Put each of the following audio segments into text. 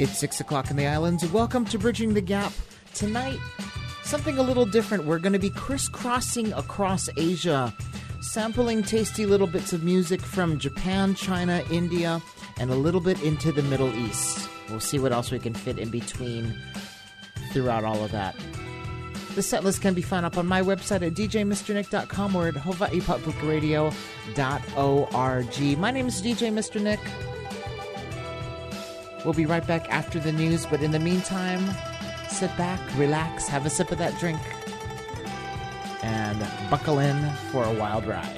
It's 6 o'clock in the islands. Welcome to Bridging the Gap. Tonight, something a little different. We're going to be crisscrossing across Asia, sampling tasty little bits of music from Japan, China, India, and a little bit into the Middle East. We'll see what else we can fit in between throughout all of that. The set list can be found up on my website at djmrnick.com or at hawaiipublicradio.org. My name is DJ Mr. Nick. We'll be right back after the news, but in the meantime, sit back, relax, have a sip of that drink, and buckle in for a wild ride.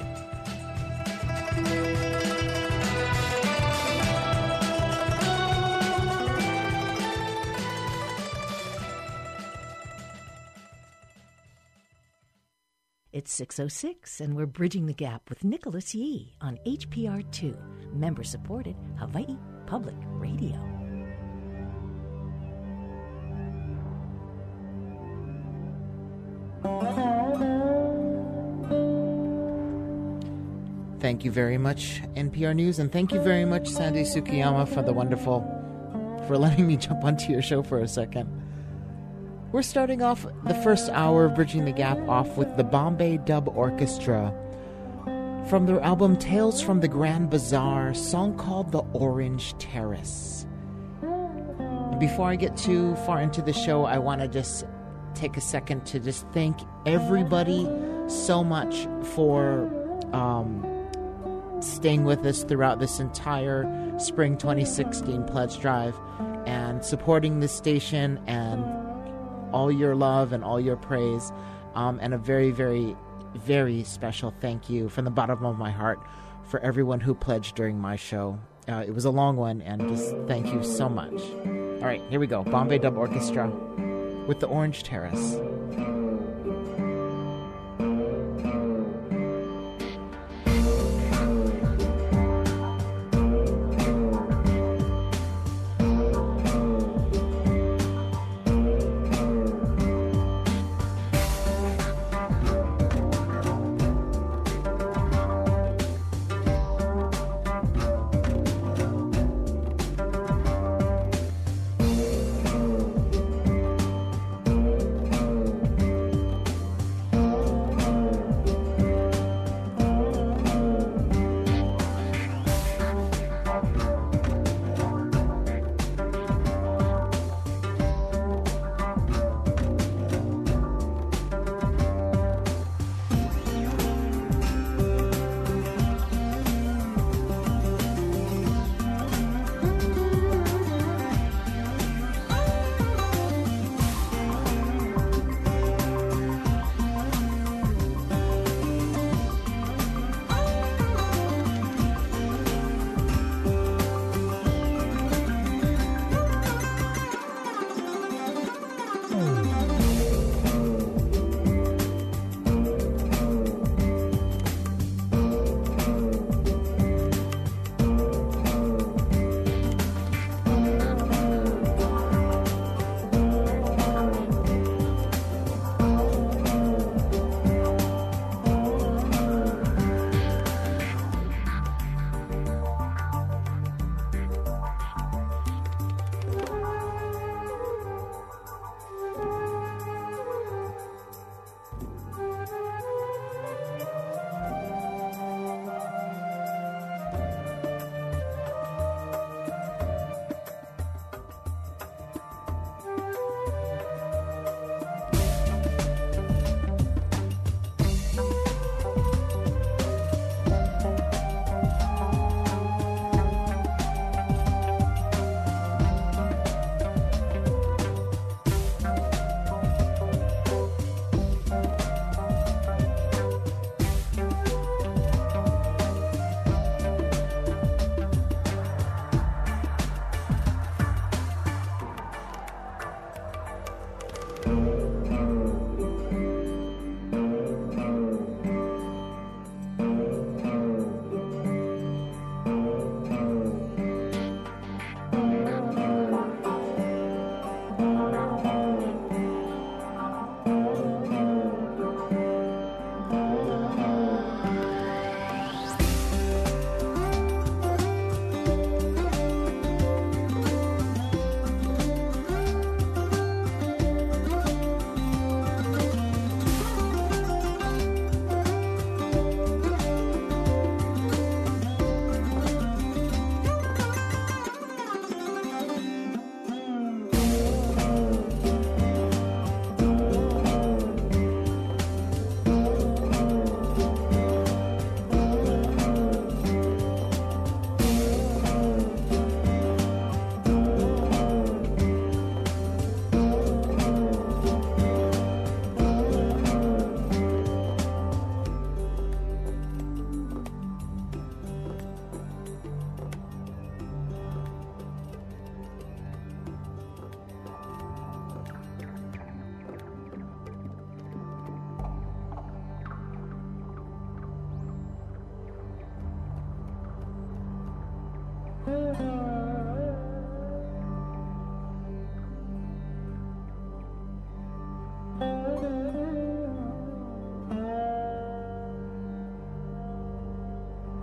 It's 6:06, and we're Bridging the Gap with Nicholas Yee on HPR2, member-supported Hawaii Public Radio. Thank you very much, NPR News, and thank you very much, Sandy Sukiyama, for letting me jump onto your show for a second. We're starting off the first hour of Bridging the Gap off with the Bombay Dub Orchestra from their album Tales from the Grand Bazaar, a song called The Orange Terrace. And before I get too far into the show, I want to just take a second to just thank everybody so much for staying with us throughout this entire Spring 2016 pledge drive and supporting this station, and all your love and all your praise, and a very, very, very special thank you from the bottom of my heart for everyone who pledged during my show. It was a long one, and just thank you so much. All right, here we go. Bombay Dub Orchestra with The Orange Terrace.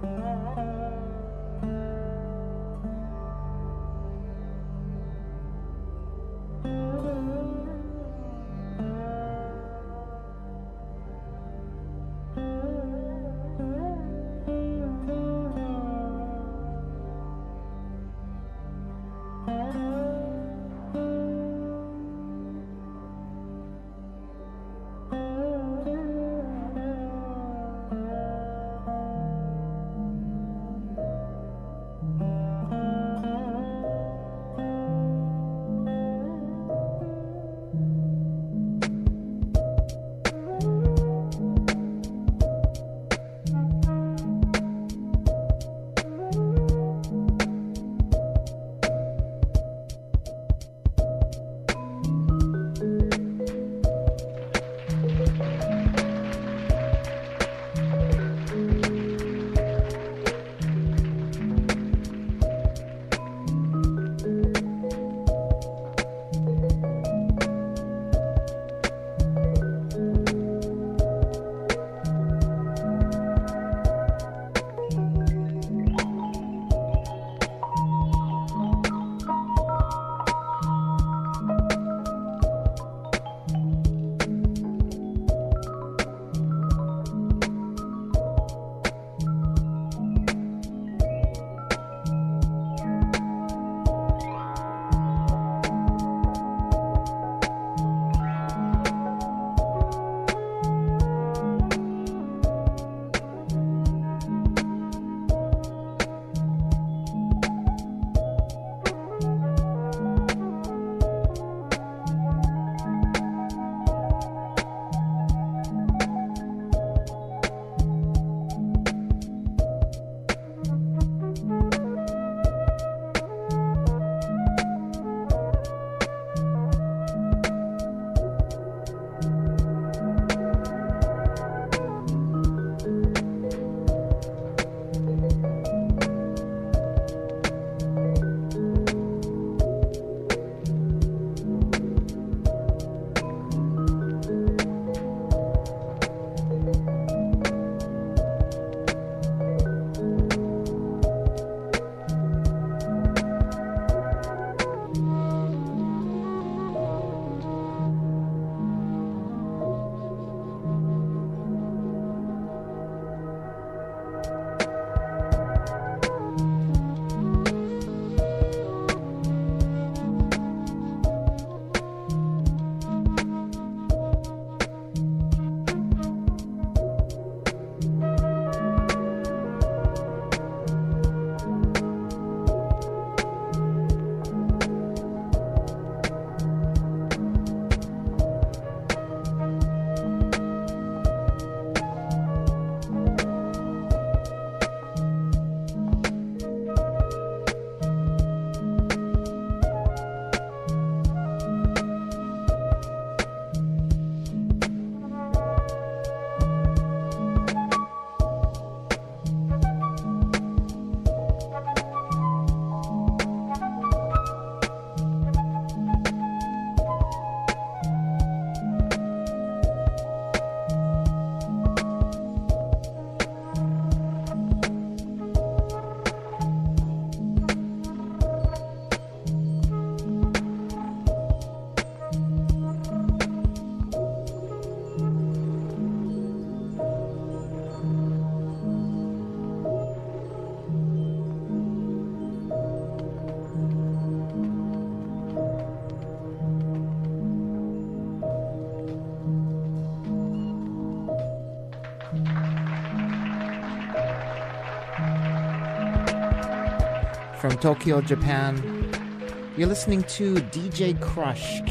From Tokyo, Japan, you're listening to DJ Krush,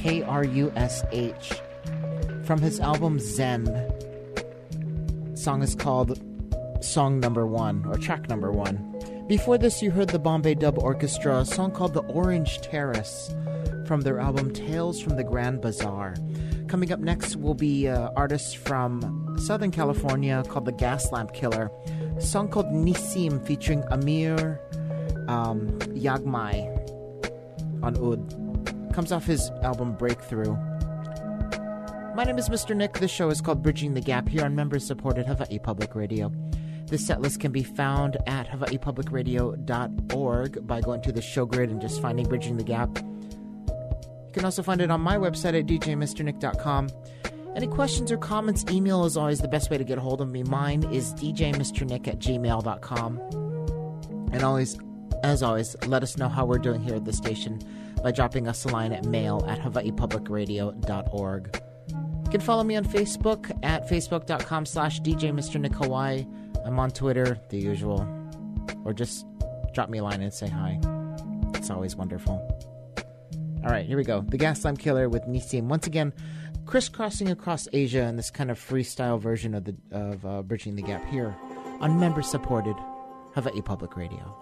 K-R-U-S-H, from his album Zen. The song is called Song Number 1, or Track Number 1. Before this, you heard the Bombay Dub Orchestra, a song called The Orange Terrace, from their album Tales from the Grand Bazaar. Coming up next will be artists from Southern California called the Gaslamp Killer, a song called Nisim featuring Amir Yagmai on Oud. Comes off his album Breakthrough. My name is Mr. Nick. This show is called Bridging the Gap here on member-supported Hawaii Public Radio. This set list can be found at hawaiipublicradio.org by going to the show grid and just finding Bridging the Gap. You can also find it on my website at djmrnick.com. Any questions or comments, email is always the best way to get a hold of me. Mine is djmrnick@gmail.com. And as always, let us know how we're doing here at the station by dropping us a line at mail@hawaiipublicradio.org. You can follow me on Facebook at facebook.com/djmrnickhawaii. I'm on Twitter, the usual. Or just drop me a line and say hi. It's always wonderful. All right, here we go. The Gaslamp Killer with Nissim. Once again, crisscrossing across Asia in this kind of freestyle version of Bridging the Gap here on member-supported Hawaii Public Radio.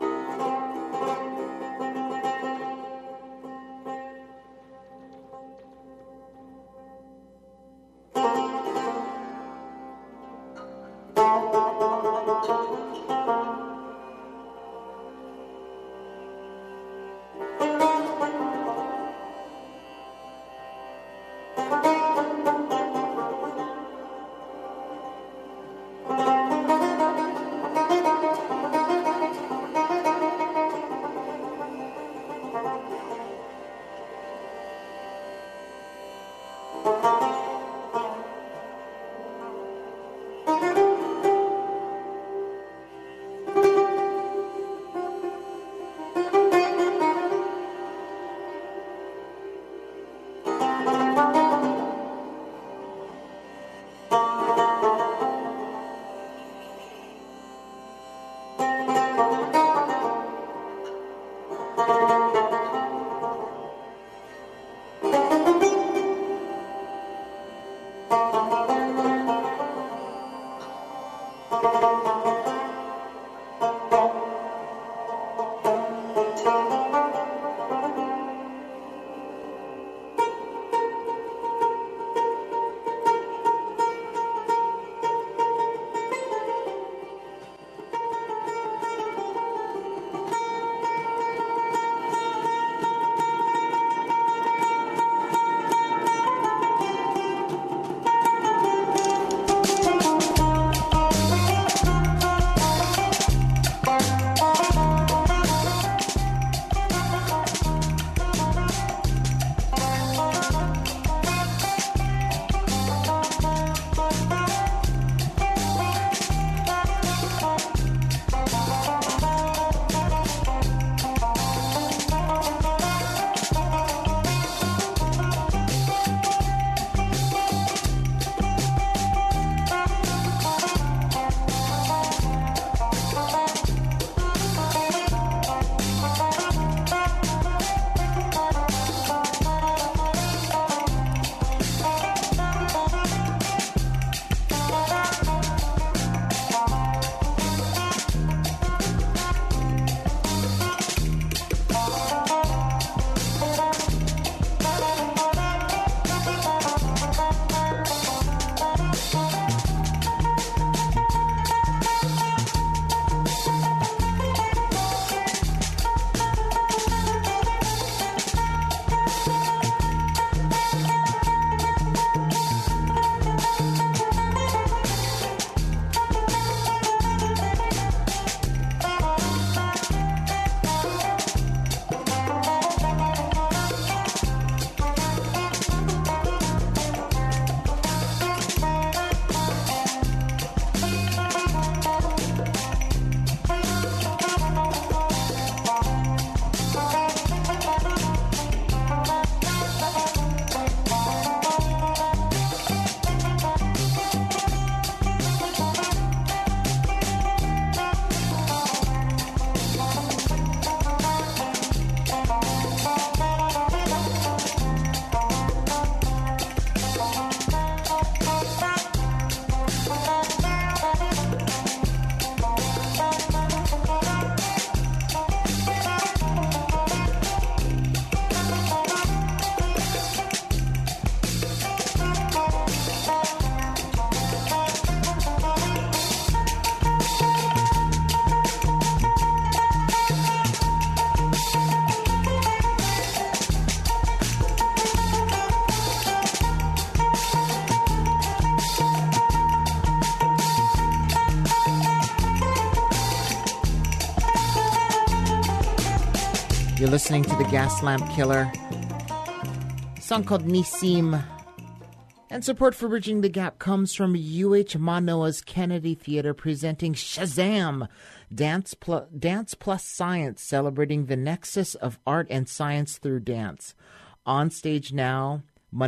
You're listening to the Gas Lamp Killer, a song called Nisim. And support for Bridging the Gap comes from UH Manoa's Kennedy Theater presenting Shazam! Dance plus Science, celebrating the nexus of art and science through dance. On stage now,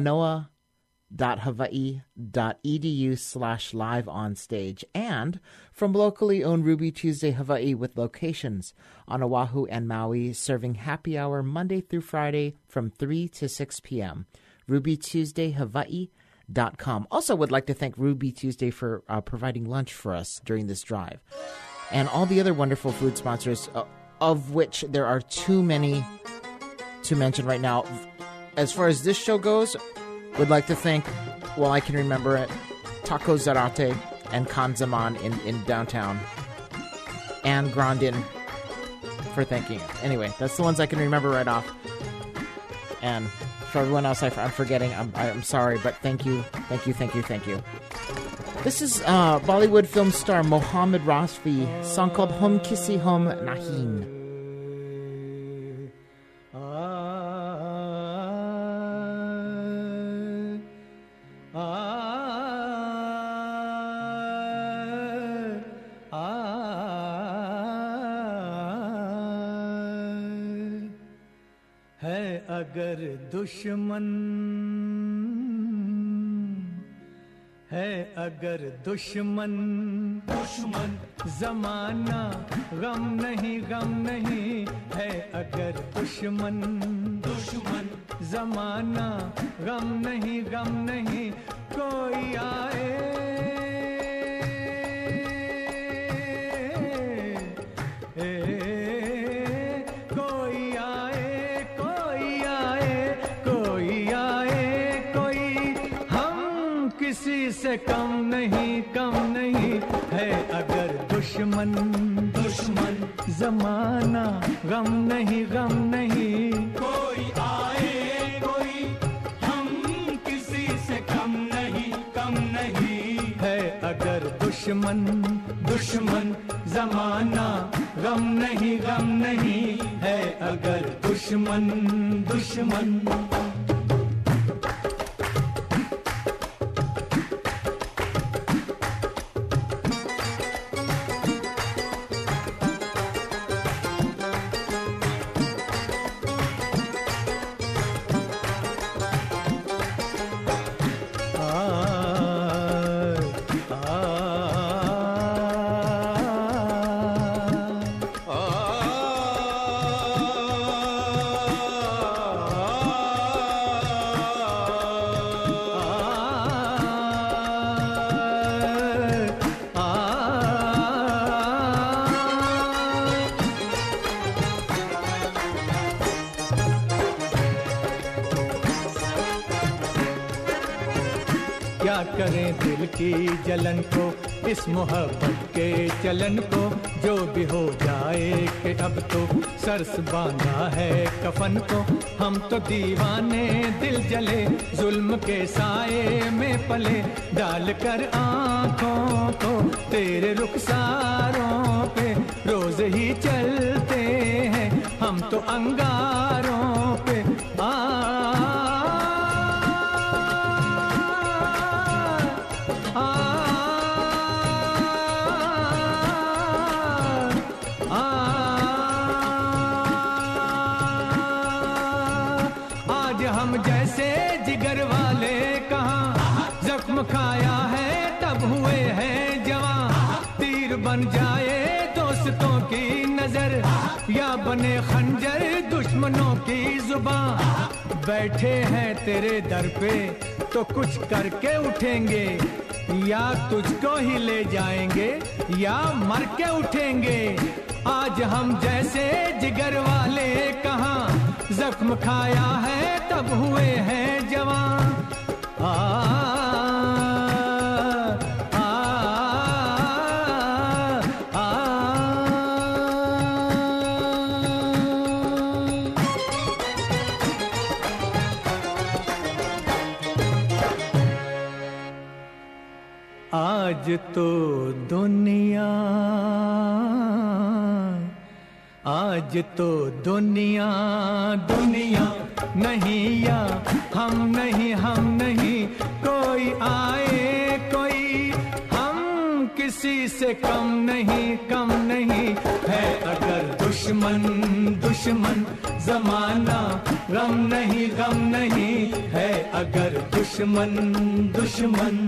manoa.hawaii.edu/live on stage. And from locally owned Ruby Tuesday Hawaii with locations on Oahu and Maui, serving happy hour Monday through Friday from 3 to 6 p.m. RubyTuesdayHawaii.com. Also would like to thank Ruby Tuesday for providing lunch for us during this drive. And all the other wonderful food sponsors, of which there are too many to mention right now. As far as this show goes, would like to thank, well, I can remember it, Taco Zarate and Kanzaman in downtown. And Grandin for thanking it. Anyway, that's the ones I can remember right off. And for everyone else I'm forgetting, I'm sorry, but thank you. This is Bollywood film star Mohammed Rafi, song called Hum Kisi Hum Nahin. है अगर दुश्मन है अगर दुश्मन ज़माना गम नहीं है अगर दुश्मन ज़माना गम नहीं कोई आए से कम नहीं है अगर दुश्मन ज़माना गम नहीं कोई आए कोई हम किसी से कम नहीं है अगर दुश्मन ज़माना गम नहीं है अगर दुश्मन करें दिल की जलन को इस मोहब्बत के चलन को जो भी हो जाए कि अब तो सरस बांधा है कफन को हम तो दीवाने दिल जले जुल्म के साए में पले डाल कर आँखों को तेरे रुखसारों पे रोज ही चलते हैं हम तो अंगारों पे खाया है तब हुए हैं जवां तीर बन जाए दोस्तों की नजर या बने खंजर दुश्मनों की जुबान बैठे हैं तेरे दर पे तो कुछ करके उठेंगे या तुझको ही ले जाएंगे या मर के उठेंगे आज हम जैसे जिगर वाले कहाँ जख्म खाया है तब हुए हैं जवान आज तो दुनिया आज तो दुनिया दुनिया नहीं या हम नहीं कोई आए कोई हम किसी से कम नहीं है अगर दुश्मन दुश्मन जमाना गम नहीं है अगर दुश्मन दुश्मन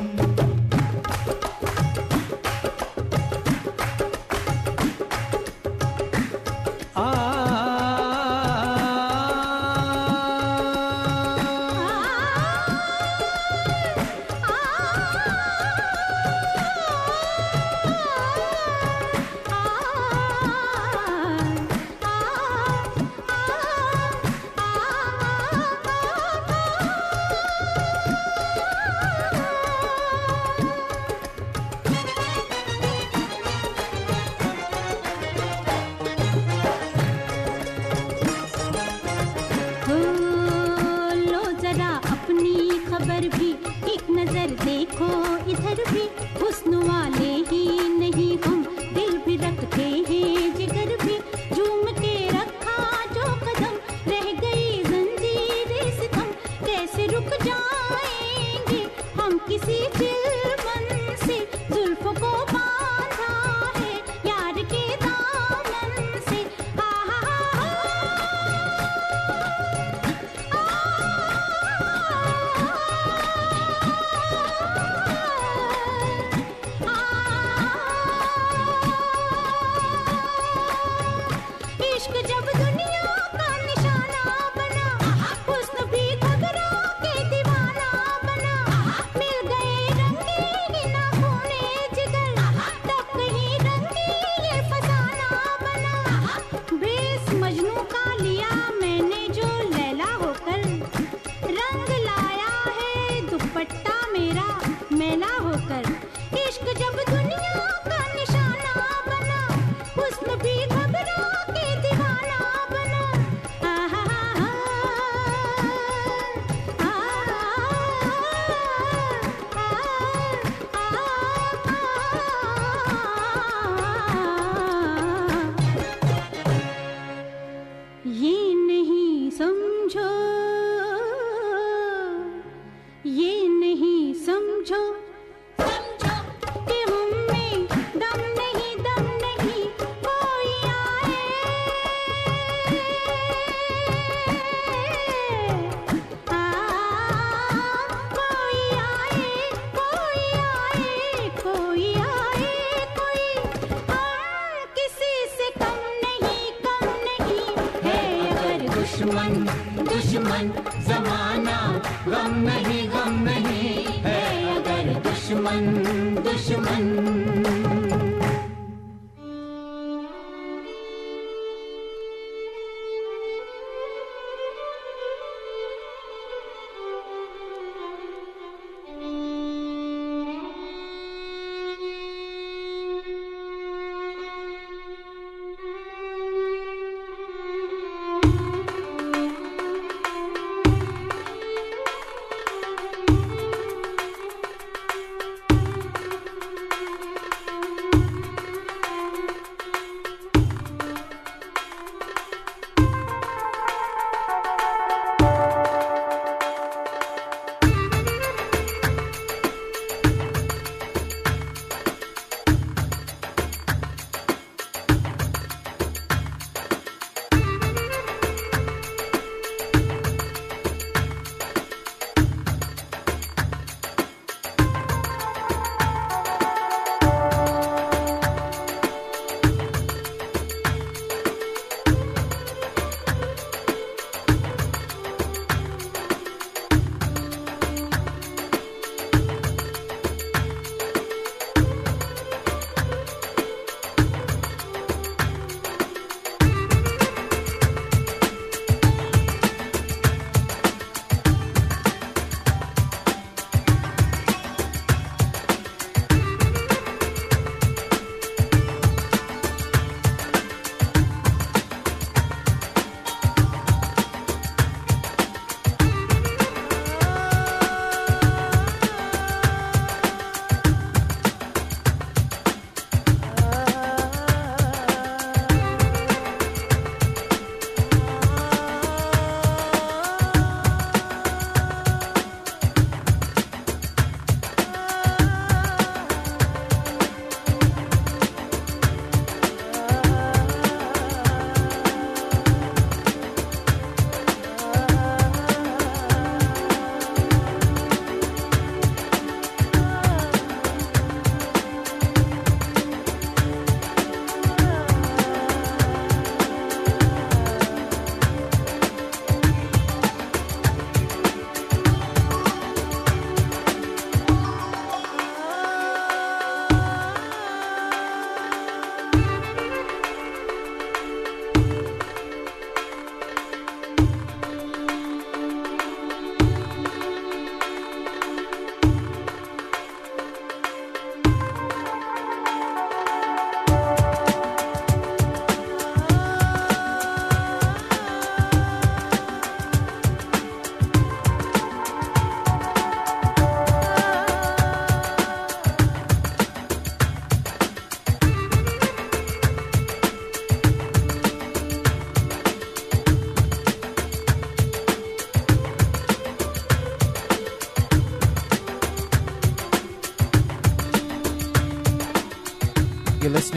दुश्मन जमाना गम नहीं है अगर दुश्मन दुश्मन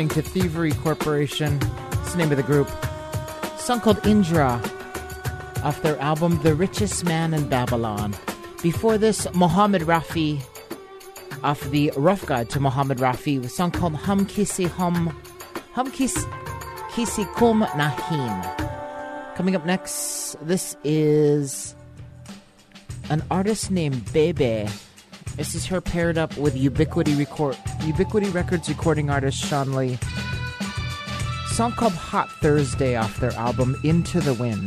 listening to Thievery Corporation. It's the name of the group. A song called Indra off their album The Richest Man in Babylon. Before this, Mohammed Rafi off the Rough Guide to Mohammed Rafi with a song called Hum Kisi Kum Nahin. Coming up next, this is an artist named Bebe. This is her paired up with Ubiquity Records recording artist Sean Lee. Song called Hot Thursday off their album Into the Wind.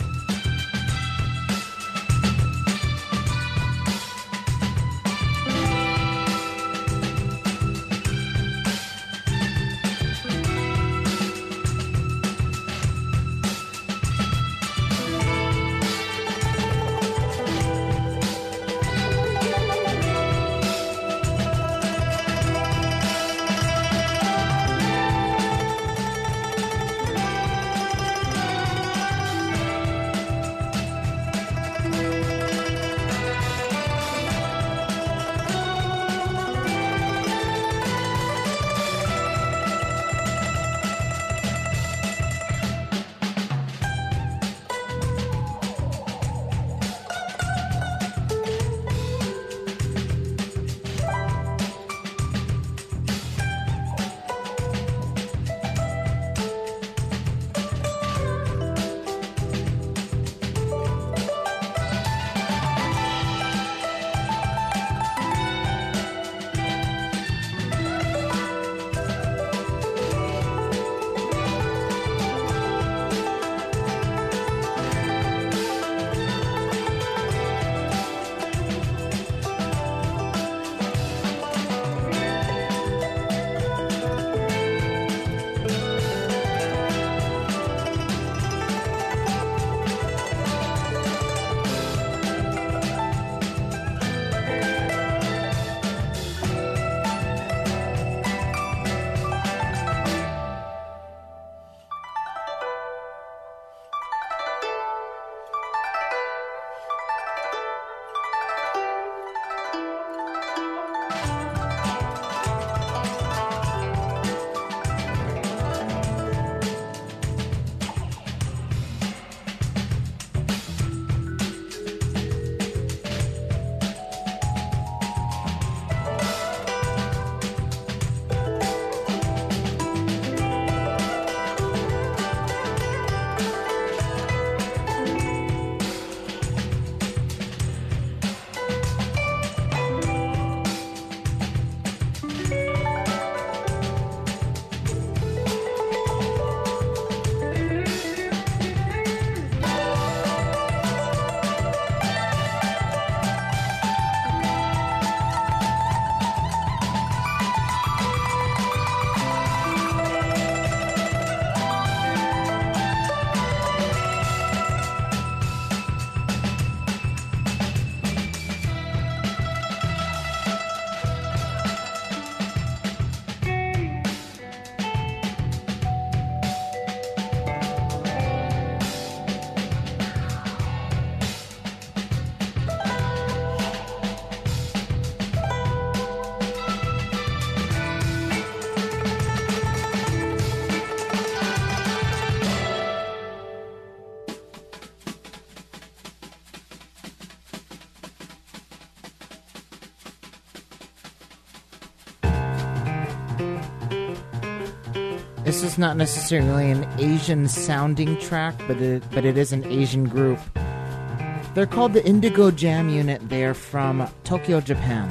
This is not necessarily an Asian sounding track, but it is an Asian group. They're called the Indigo Jam Unit. They're from Tokyo, Japan.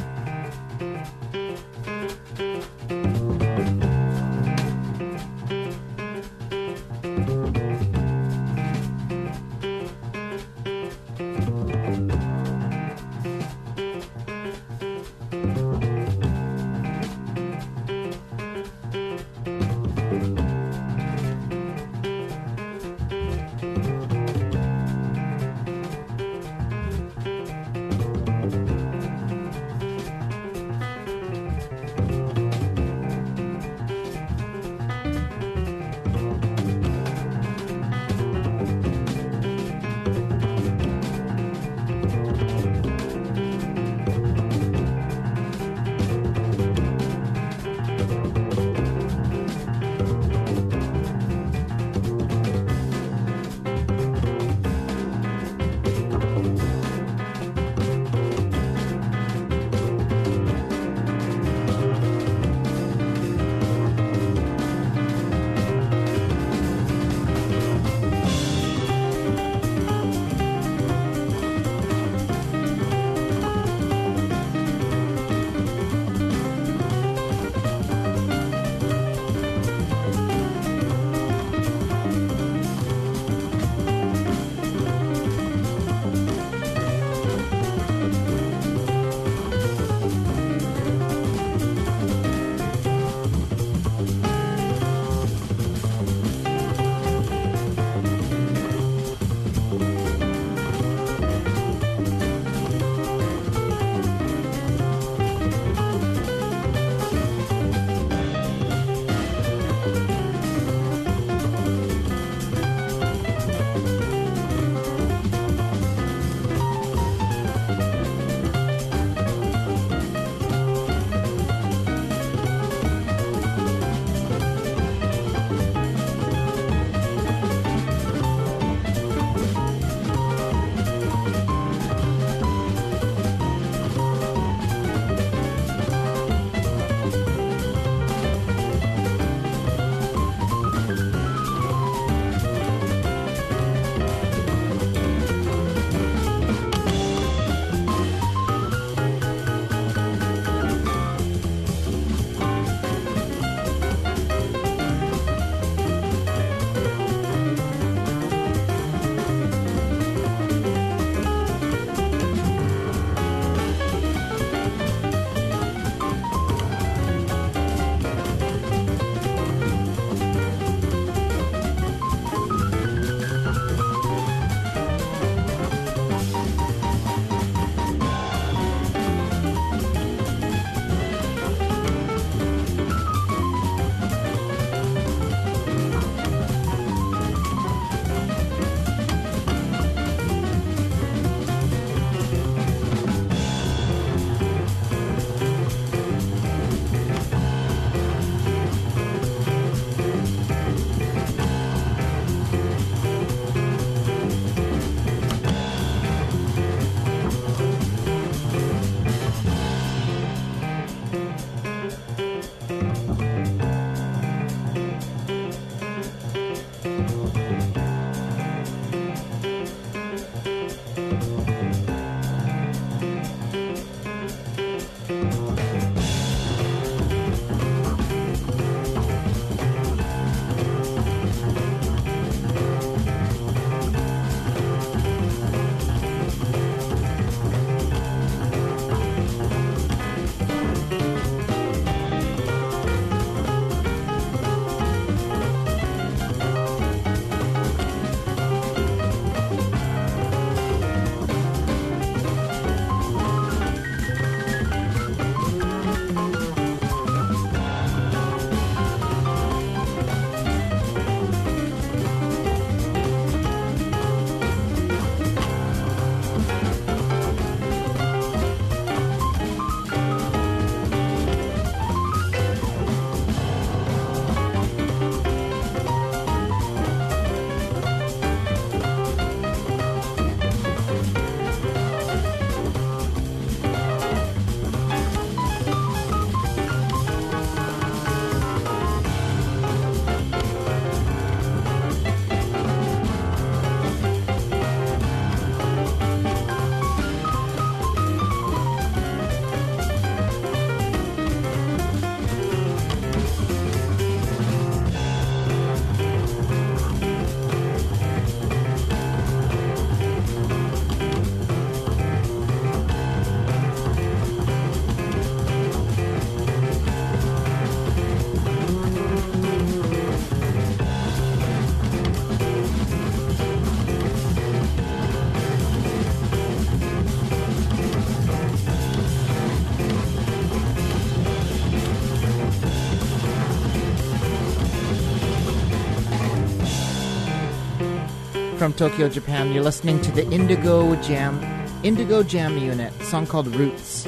from Tokyo, Japan. You're listening to the Indigo Jam Unit, a song called Roots.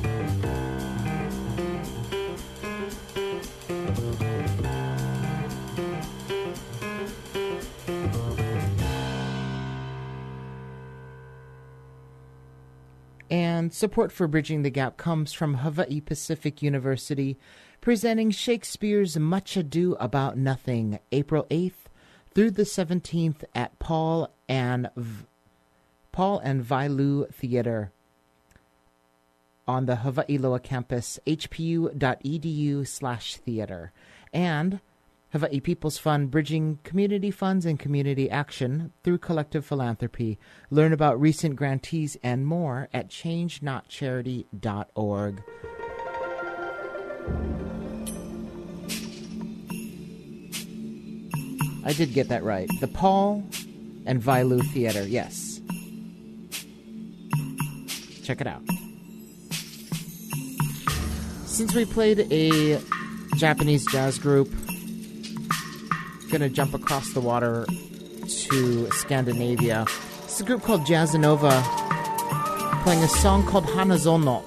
And support for Bridging the Gap comes from Hawaii Pacific University, presenting Shakespeare's Much Ado About Nothing, April 8th through the 17th at Paul and Vailu Theater on the Hawaii Loa campus, hpu.edu/theater. And Hawaii People's Fund, bridging community funds and community action through collective philanthropy. Learn about recent grantees and more at changenotcharity.org. I did get that right. The Paul and Vailu Theater, yes. Check it out. Since we played a Japanese jazz group, going to jump across the water to Scandinavia. It's a group called Jazzanova playing a song called Hanazono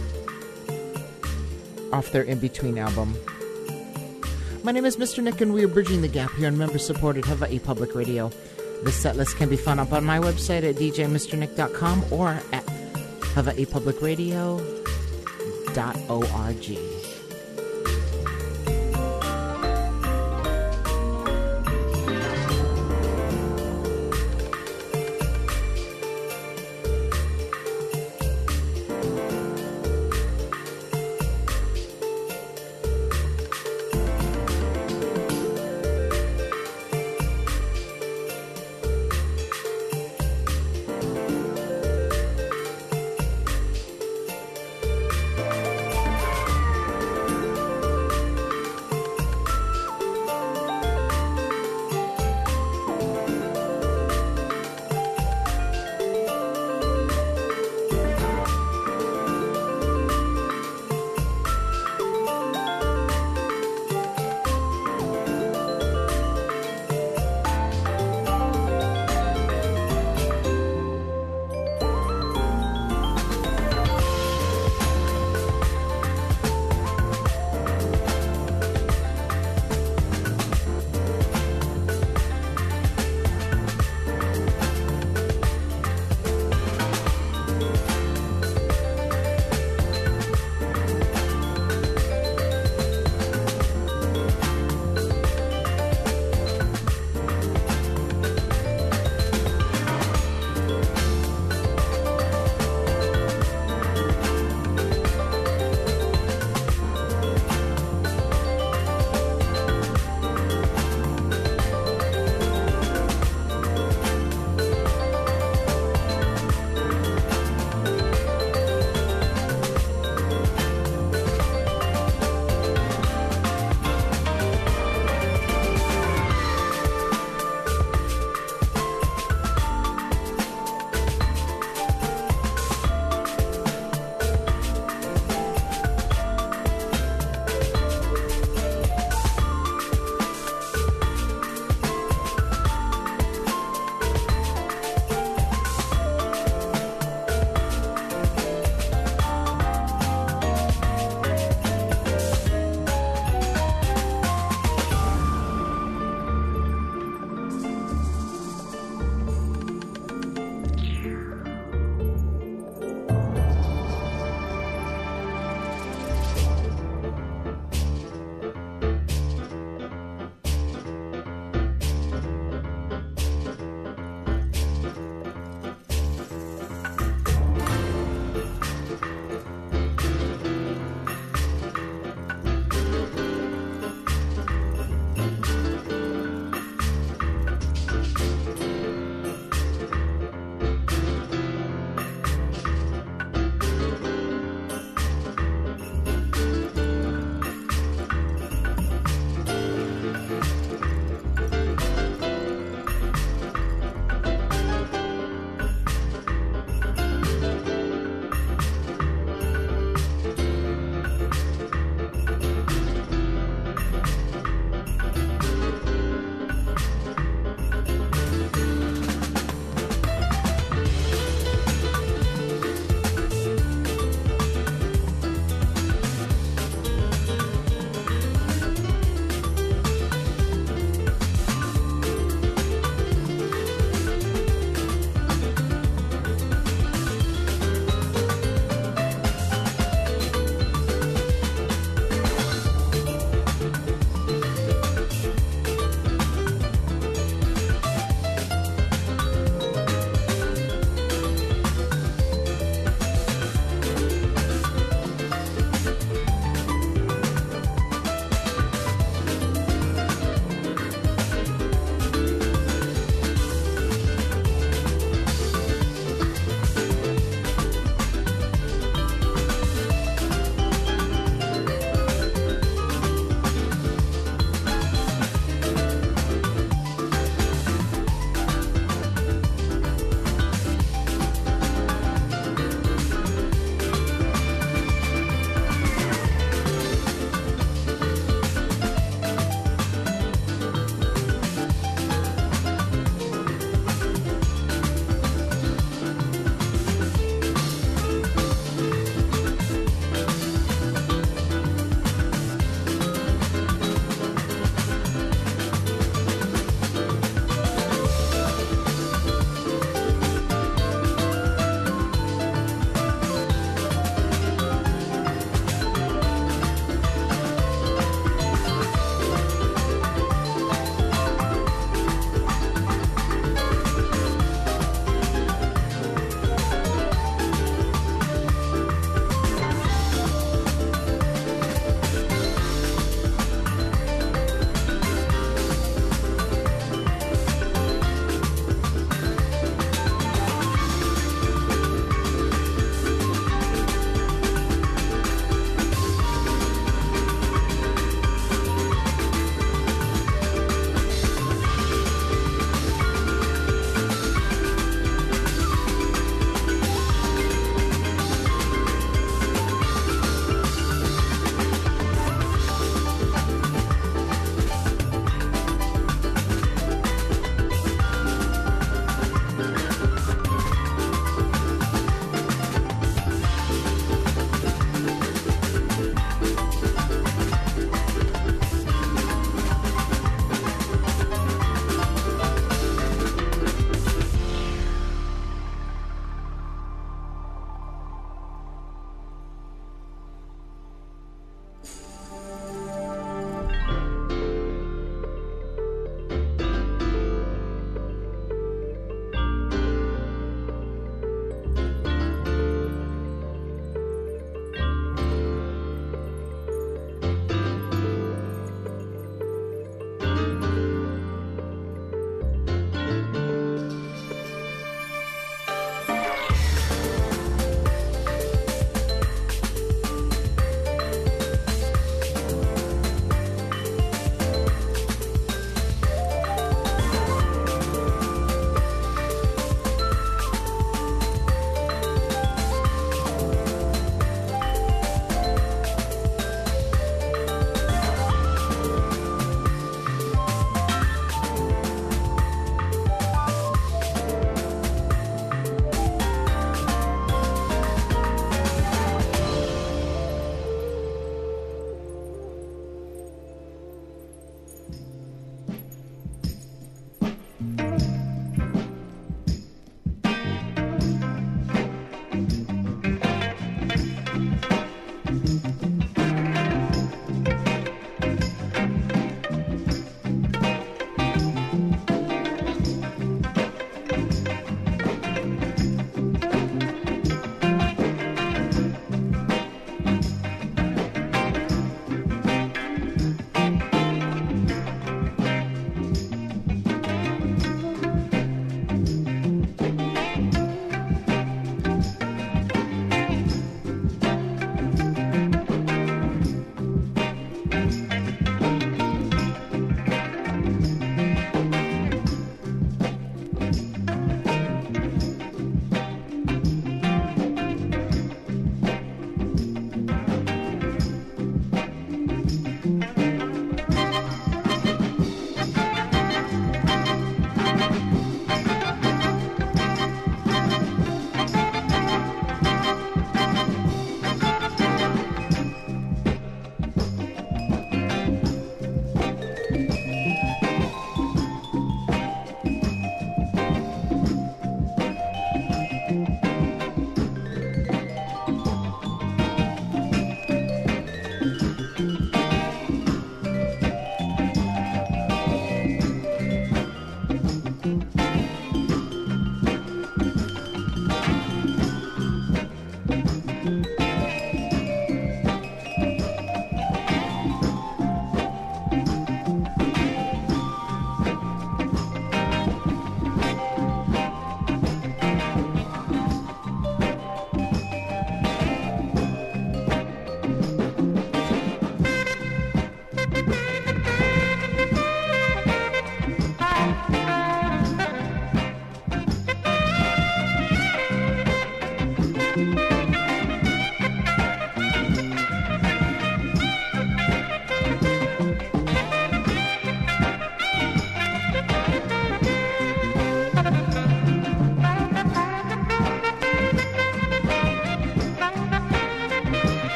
off their In-Between album. My name is Mr. Nick, and we are Bridging the Gap here on member-supported Hawaii Public Radio. This setlist can be found up on my website at djmrnick.com or at hawaiipublicradio.org.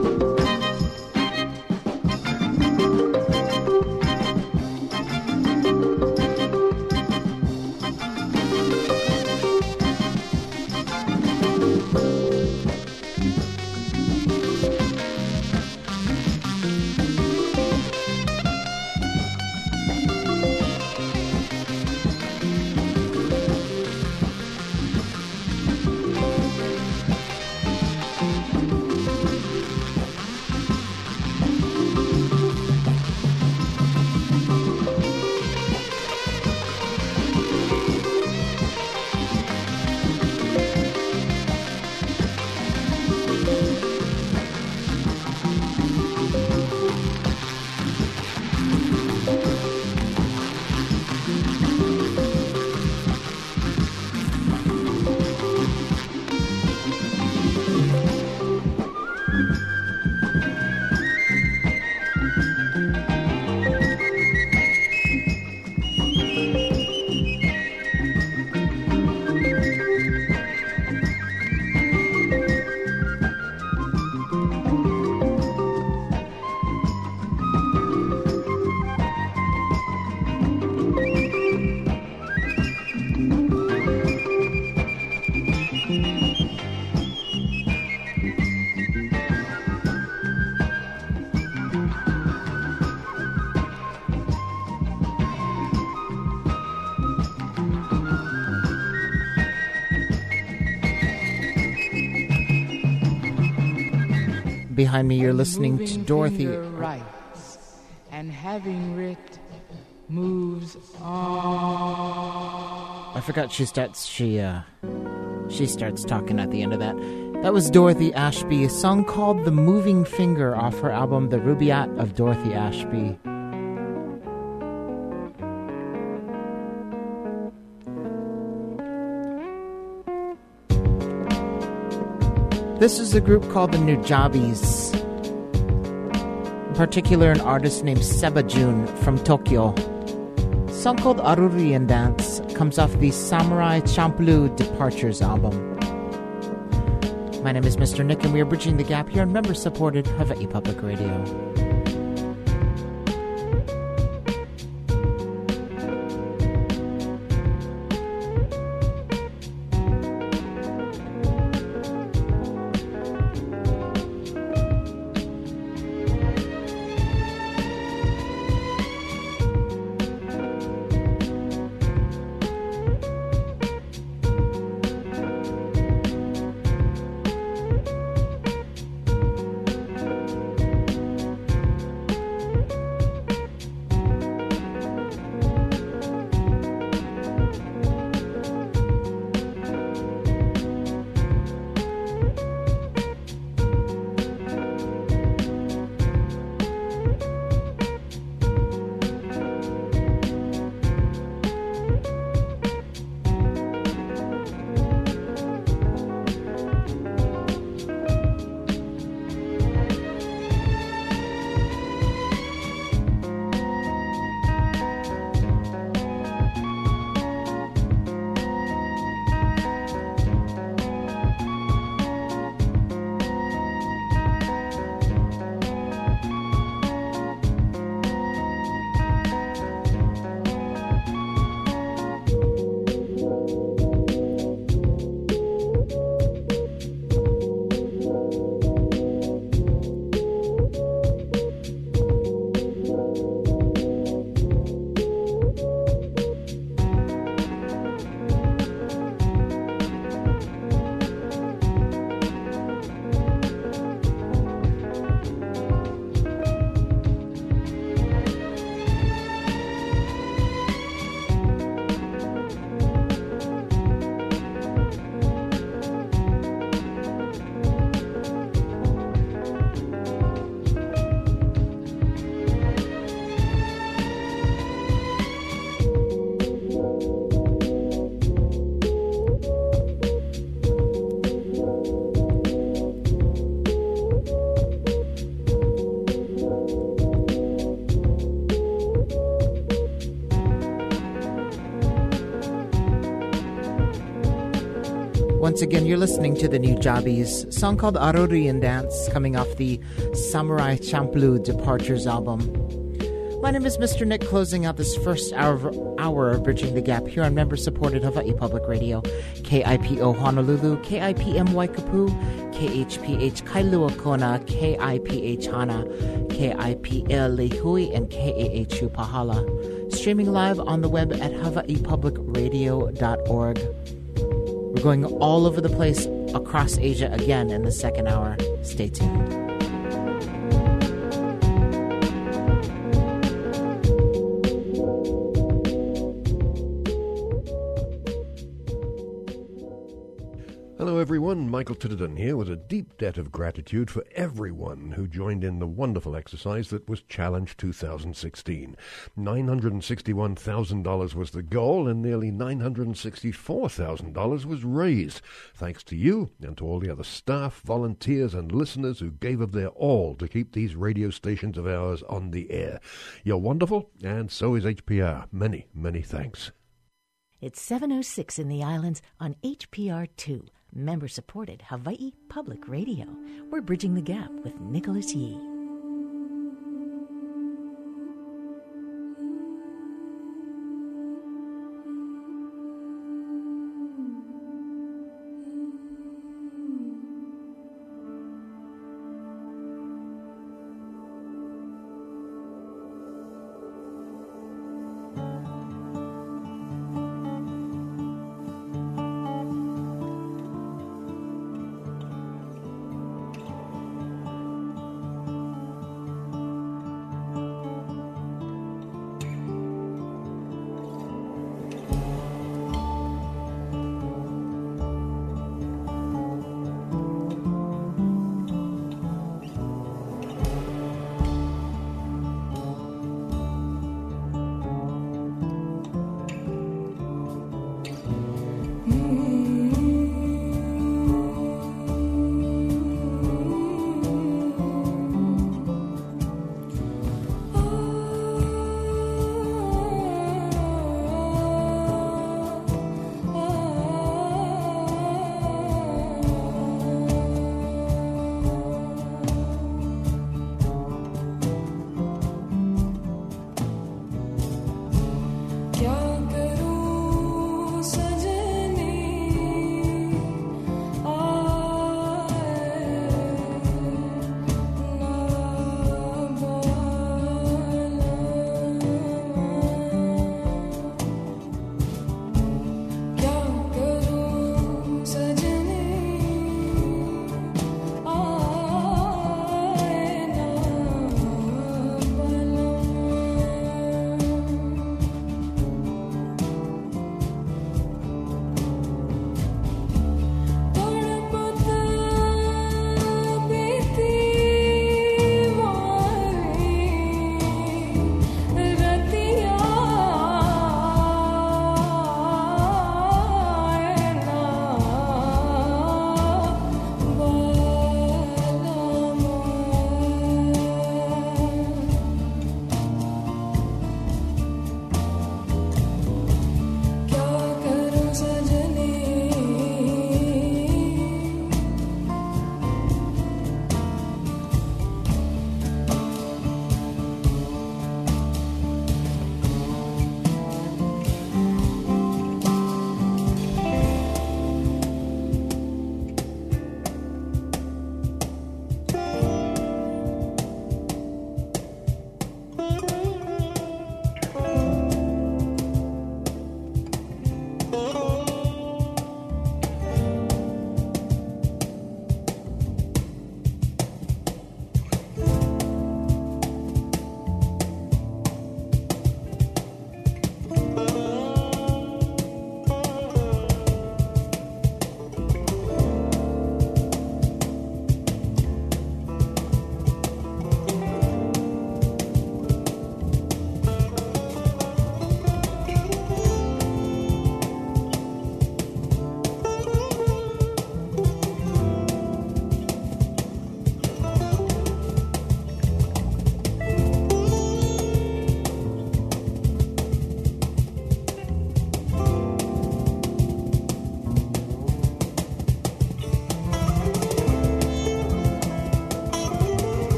Behind me, you're listening to Dorothy. Writes, and having writ, moves on. I forgot she starts talking at the end of that. That was Dorothy Ashby, a song called The Moving Finger off her album The Rubaiyat of Dorothy Ashby. This is a group called the Nujabes. In particular, an artist named Seba Jun from Tokyo. A song called Arurian Dance comes off the Samurai Champloo Departures album. My name is Mr. Nick, and we are bridging the gap here on member-supported Hawaii Public Radio. once again, you're listening to the New Jobbies, a song called Arorian Dance, coming off the Samurai Champloo Departures album. My name is Mr. Nick, closing out this first hour of Bridging the Gap here on member-supported Hawaii Public Radio, KIPO Honolulu, KIPM Waikapu, KHPH Kailua Kona, KIPH Hana, KIPL Lehui, and KAHU Pahala. Streaming live on the web at hawaiipublicradio.org. We're going all over the place across Asia again in the second hour. Stay tuned. Hello everyone, Michael Titterton here with a deep debt of gratitude for everyone who joined in the wonderful exercise that was Challenge 2016. $961,000 was the goal and nearly $964,000 was raised, thanks to you and to all the other staff, volunteers and listeners who gave of their all to keep these radio stations of ours on the air. You're wonderful, and so is HPR. Many, many thanks. It's 7:06 in the islands on HPR2. Member-supported Hawaii Public Radio. We're Bridging the Gap with Nicholas Yee.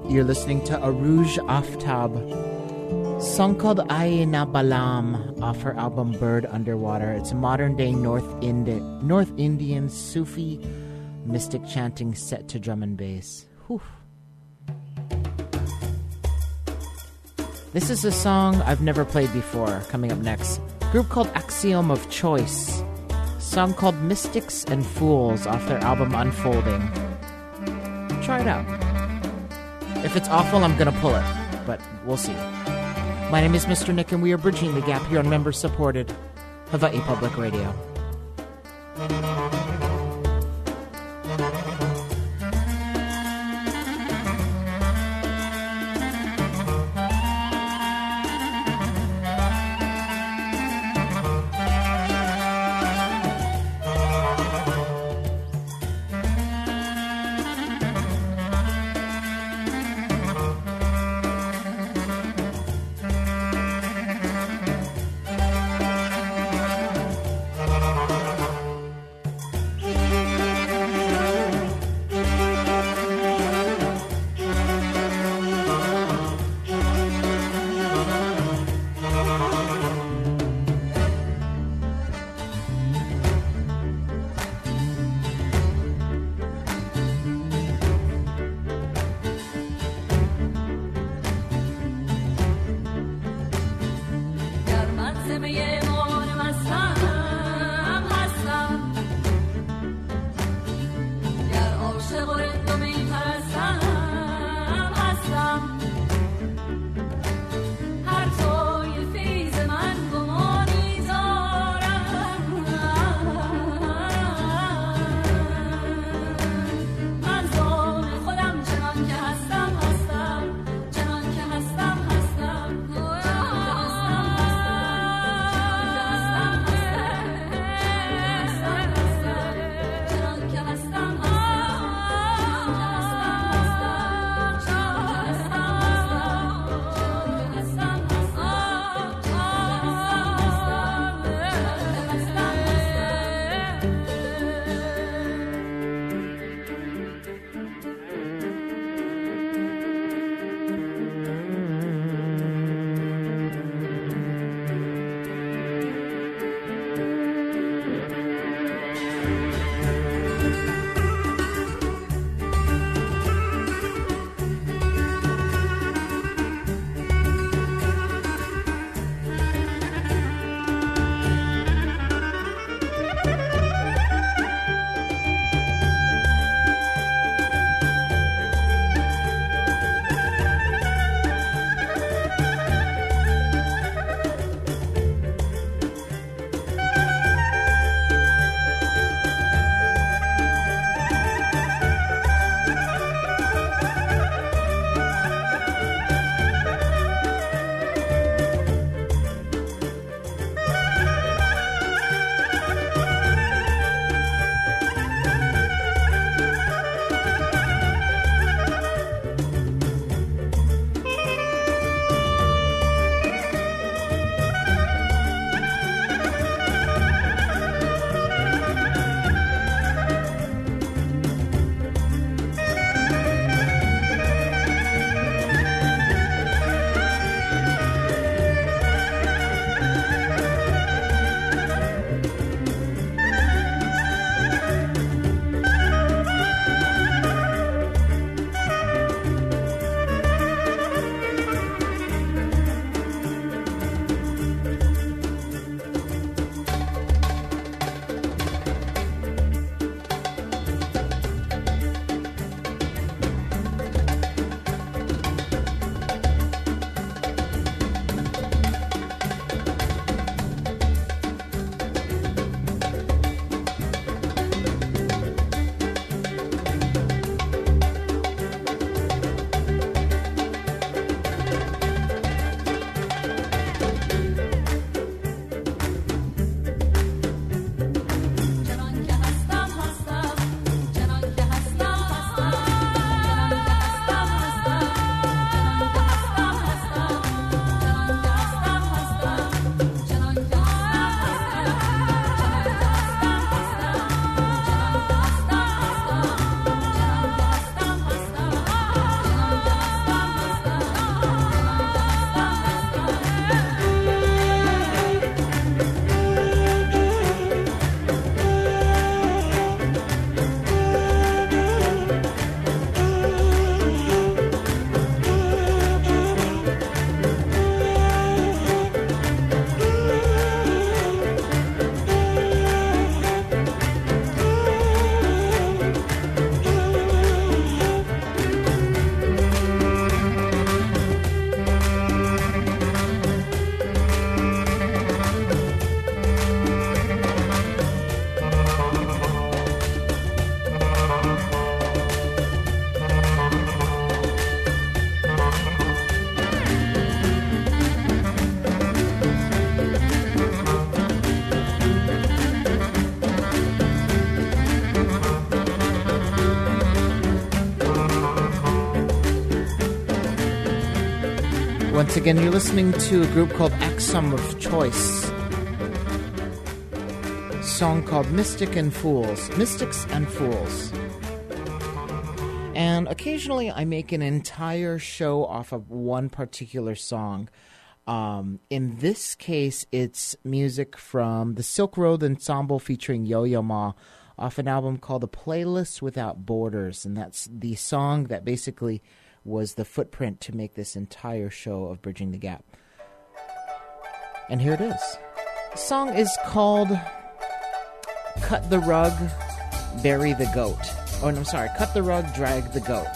You're listening to Arooj Aftab, song called Aye Na Balam off her album Bird Underwater. It's a modern-day North Indian Sufi mystic chanting set to drum and bass. Whew. This is a song I've never played before. Coming up next, group called Axiom of Choice, song called Mystics and Fools off their album Unfolding. Try it out. If it's awful, I'm gonna pull it, but we'll see. My name is Mr. Nick, and we are bridging the gap here on member-supported Hawaii Public Radio. Once again, you're listening to a group called Axum of Choice. A song called Mystics and Fools. And occasionally I make an entire show off of one particular song. In this case, it's music from the Silk Road Ensemble featuring Yo-Yo Ma off an album called The Playlist Without Borders. And that's the song that basically was the footprint to make this entire show of Bridging the Gap. And here it is. The song is called Cut the Rug, Bury the Goat. Oh, no, I'm sorry. Cut the Rug, Drag the Goat.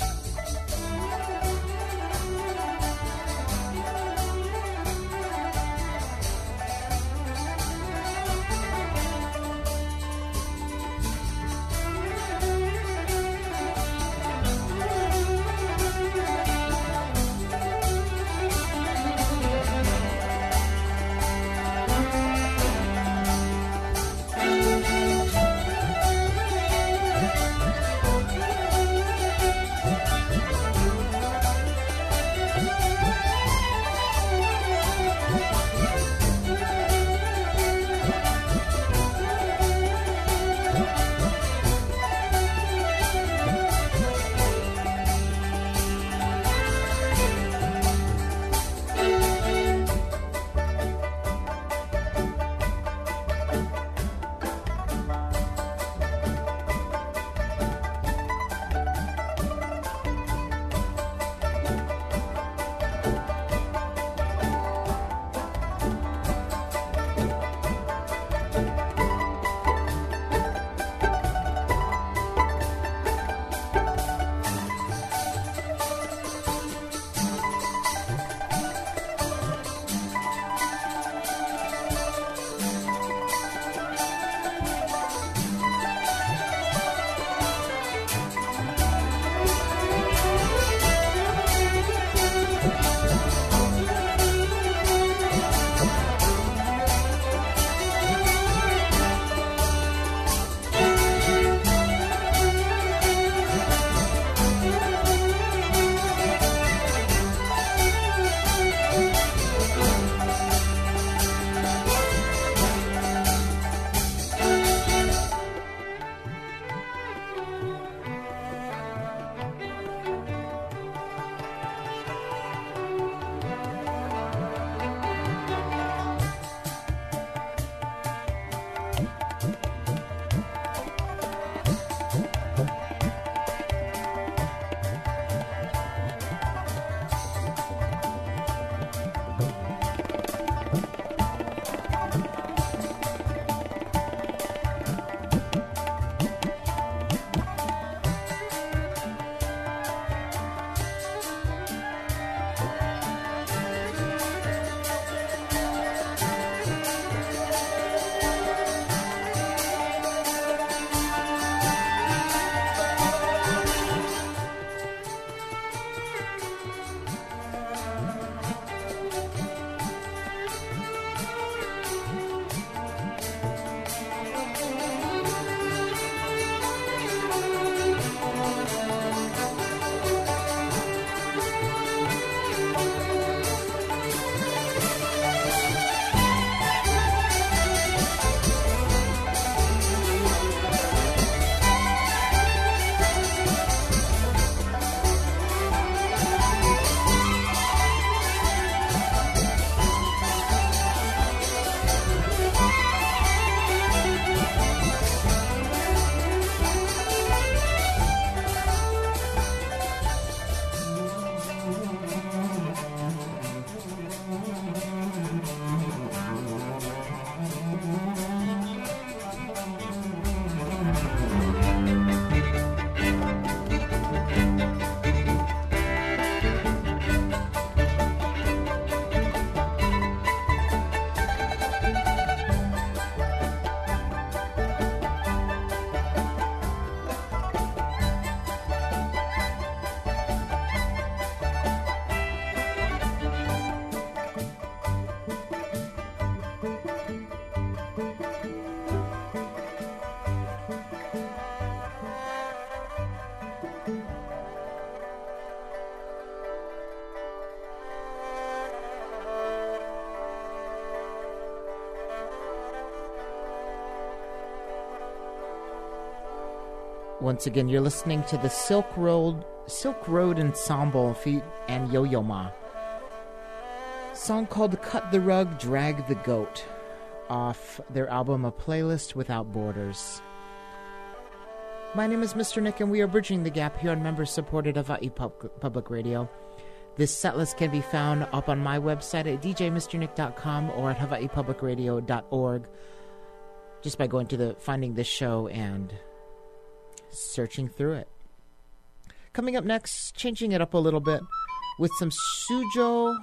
Once again, you're listening to the Silk Road Ensemble and Yo-Yo Ma. Song called Cut the Rug, Drag the Goat, off their album A Playlist Without Borders. My name is Mr. Nick, and we are bridging the gap here on member-supported Hawaii Public Radio. This setlist can be found up on my website at djmrnick.com or at hawaiipublicradio.org just by going to finding this show and searching through it. Coming up next, changing it up a little bit with some Shugo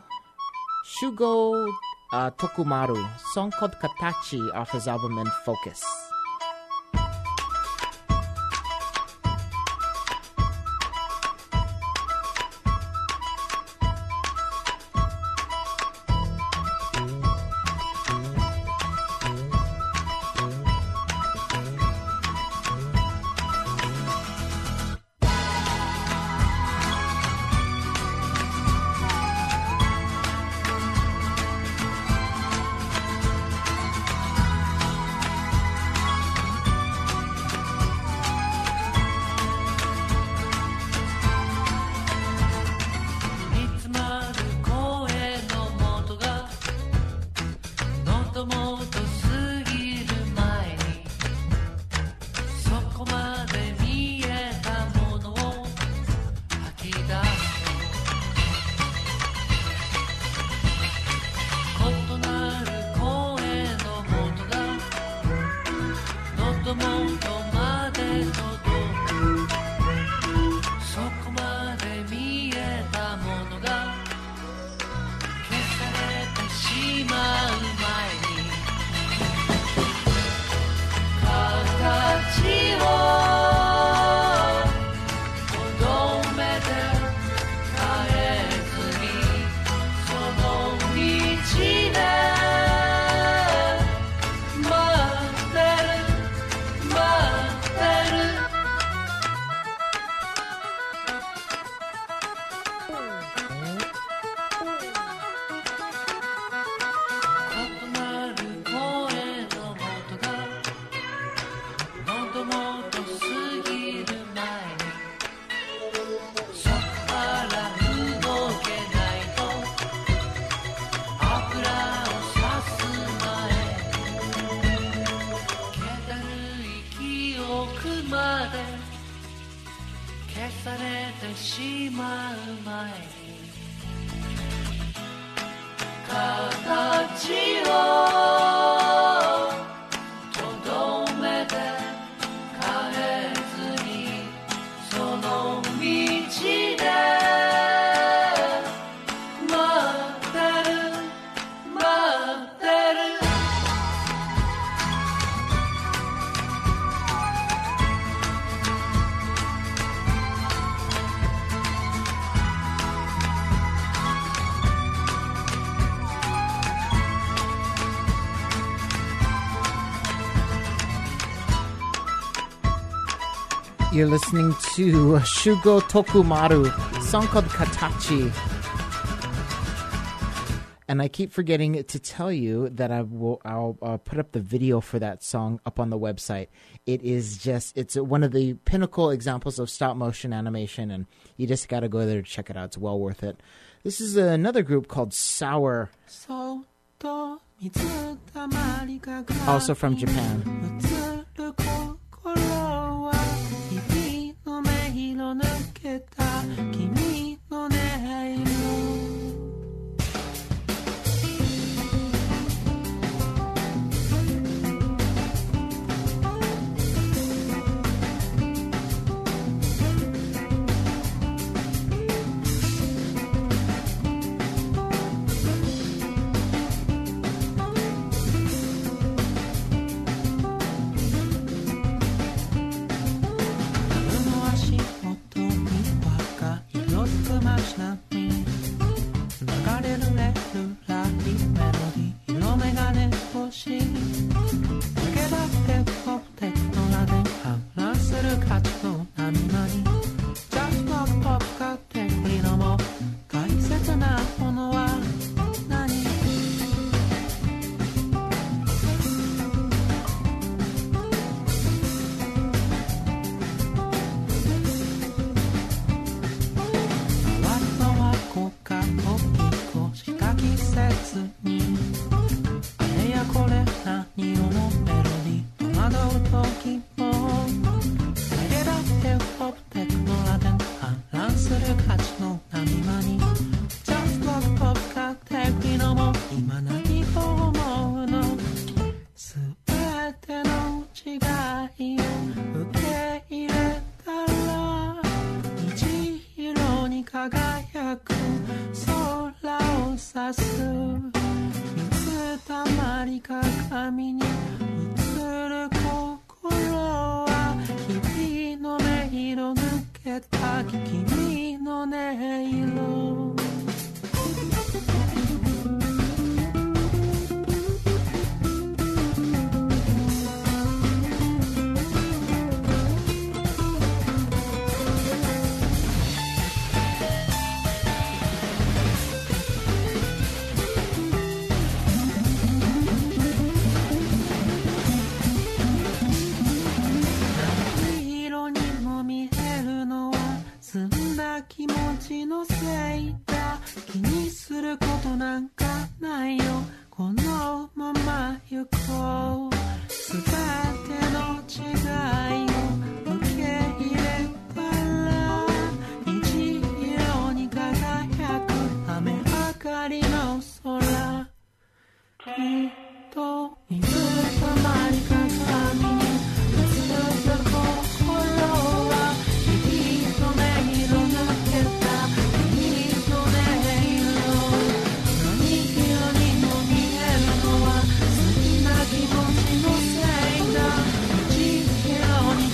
Tokumaru, song called Katachi off his album In Focus. しまう前に形をとどめて変えずにその道で待ってる待ってる You're listening to Shugo Tokumaru, song called Katachi. And I keep forgetting to tell you that I'll put up the video for that song up on the website. It's one of the pinnacle examples of stop motion animation, and you just got to go there to check it out. It's well worth it. This is another group called Sour, also from Japan. 抜けた君の音色する価値の波間に Just look up か手振りのも今何と思うのすべての違いを受け入れたら虹色に輝く空を指す水たまり鏡に映る心は日々の音色抜けた君の音色気持ちのせいだ気にすることなんかないよこのまま行こうすべての違いを受け入れたら虹色に輝く雨上がりの空きっと水たまり鏡に映った心は日々の音色気持ちのせいだ虹色に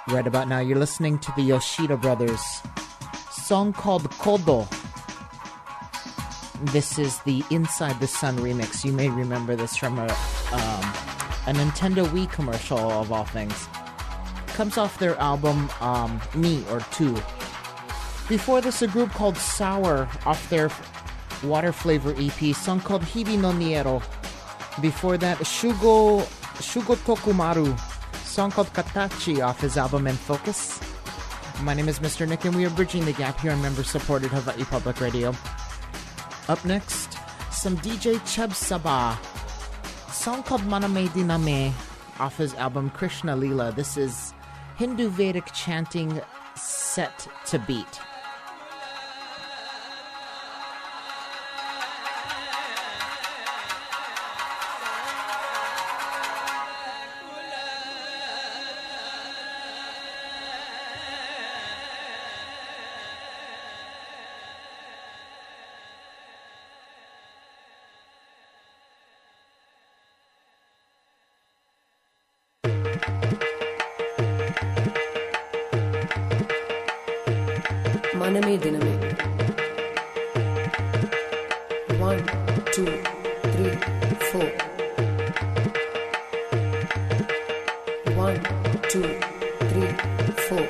Right about now, you're listening to the Yoshida Brothers. Song called Kodo. This is the Inside the Sun remix. You may remember this from a Nintendo Wii commercial, of all things. Comes off their album, Me or Two. Before this, a group called Sour off their Water Flavor EP, song called Hibi no Niero. Before that, Shugo Tokumaru, song called Katachi off his album In Focus. My name is Mr. Nick, and we are bridging the gap here on member-supported Hawaii Public Radio. Up next, some DJ Cheb Sabah, song called Maname Diname off his album Krishna Leela. This is Hindu Vedic chanting set to beat. Maname Diname. 1, 2, 3, 4. 1, 2, 3, 4.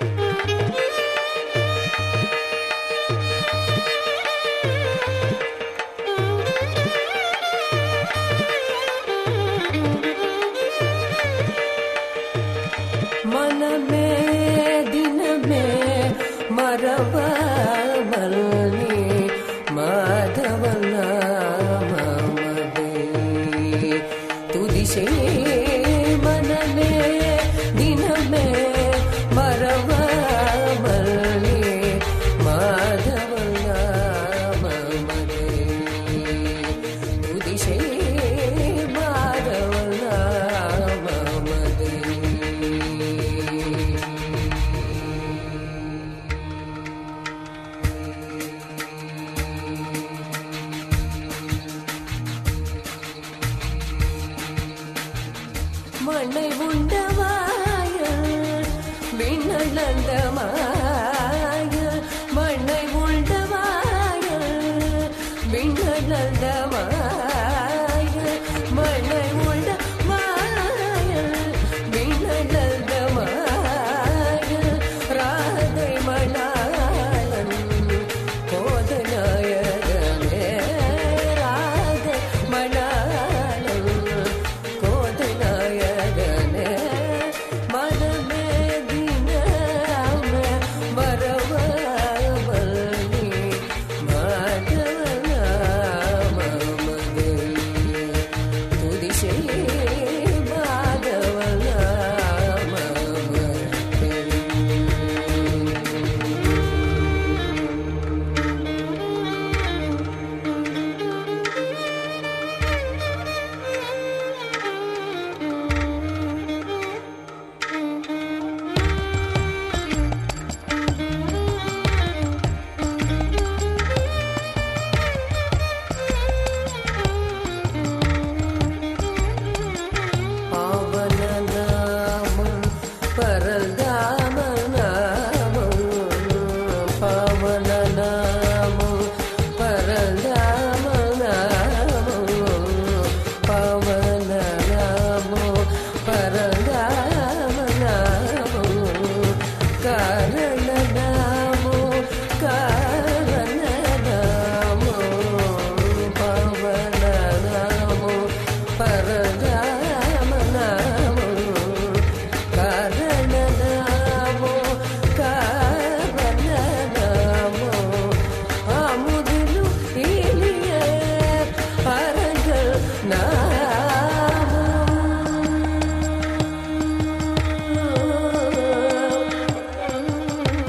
Maname Diname. Maravalni Madhavana Mamade Tudishe Maname Diname Maravalni Madhavana Mamade Tudishe Madhavana Mamade மண்ணை உண்டவாய விண்ணலந்தமாய மண்ணை உண்டவாய விண்ணலந்தமாய மண்ணை உண்டவாய விண்ணலந்தமாய ராதை மணாலன் கோதநாயகனே ராதை மணாலன் கோதநாயகனே மனமே தினம வரவவல்னி மாதவனா மமதே துதிசே மாதவனா மமதே பாவனநாமம் பரந்தாமநாமம் பாவனநாமம் பரந்தாமநாமம் பாவனநாமம் பரந்தாமநாமம் காரணநாமோ காரணநாமோ பாவனநாமோ பரந்தாமநாமோ காரணநாமோ காரணநாமோ அமுதிலு இனிய பரங்கள் நாமோ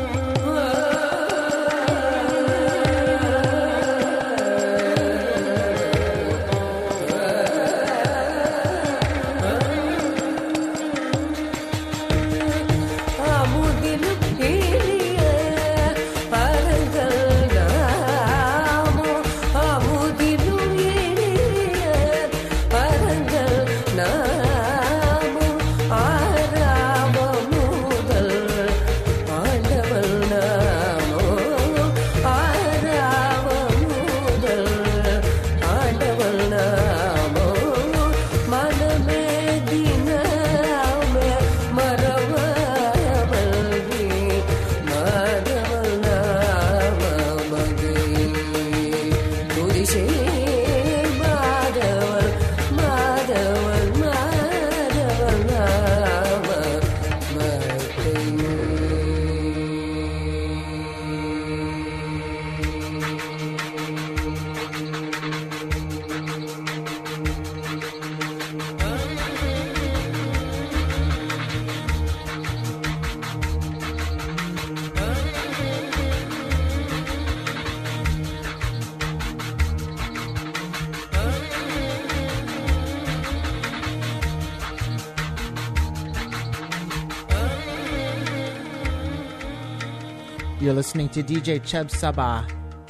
You're listening to DJ Cheb Sabah.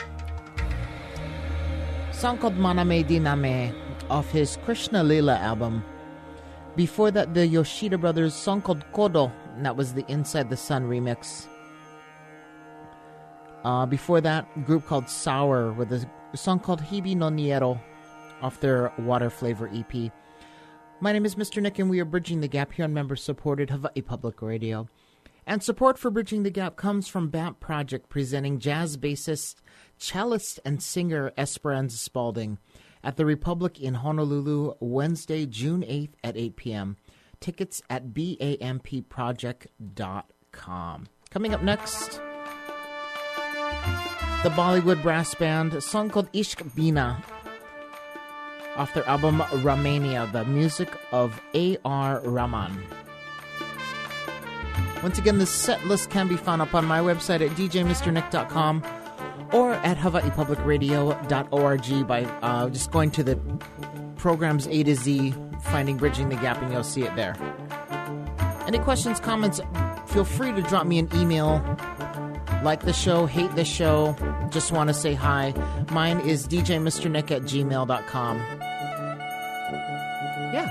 Song called Maname Diname off his Krishna Leela album. Before that, the Yoshida Brothers song called Kodo, and that was the Inside the Sun remix. Before that, a group called Sour with a song called Hibi no Niero off their Water Flavor EP. My name is Mr. Nick, and we are Bridging the Gap here on member-supported Hawaii Public Radio. And support for Bridging the Gap comes from BAP Project, presenting jazz bassist, cellist, and singer Esperanza Spalding at the Republic in Honolulu, Wednesday, June 8th at 8 p.m. Tickets at BAMPproject.com. Coming up next, the Bollywood Brass Band, a song called Ishq Bina, off their album Ramania, the music of A.R. Rahman. Once again, the set list can be found up on my website at djmrnick.com or at hawaiipublicradio.org by just going to the programs A to Z, finding Bridging the Gap, and you'll see it there. Any questions, comments, feel free to drop me an email. Like the show, hate the show, just want to say hi. Mine is djmrnick@gmail.com. Yeah.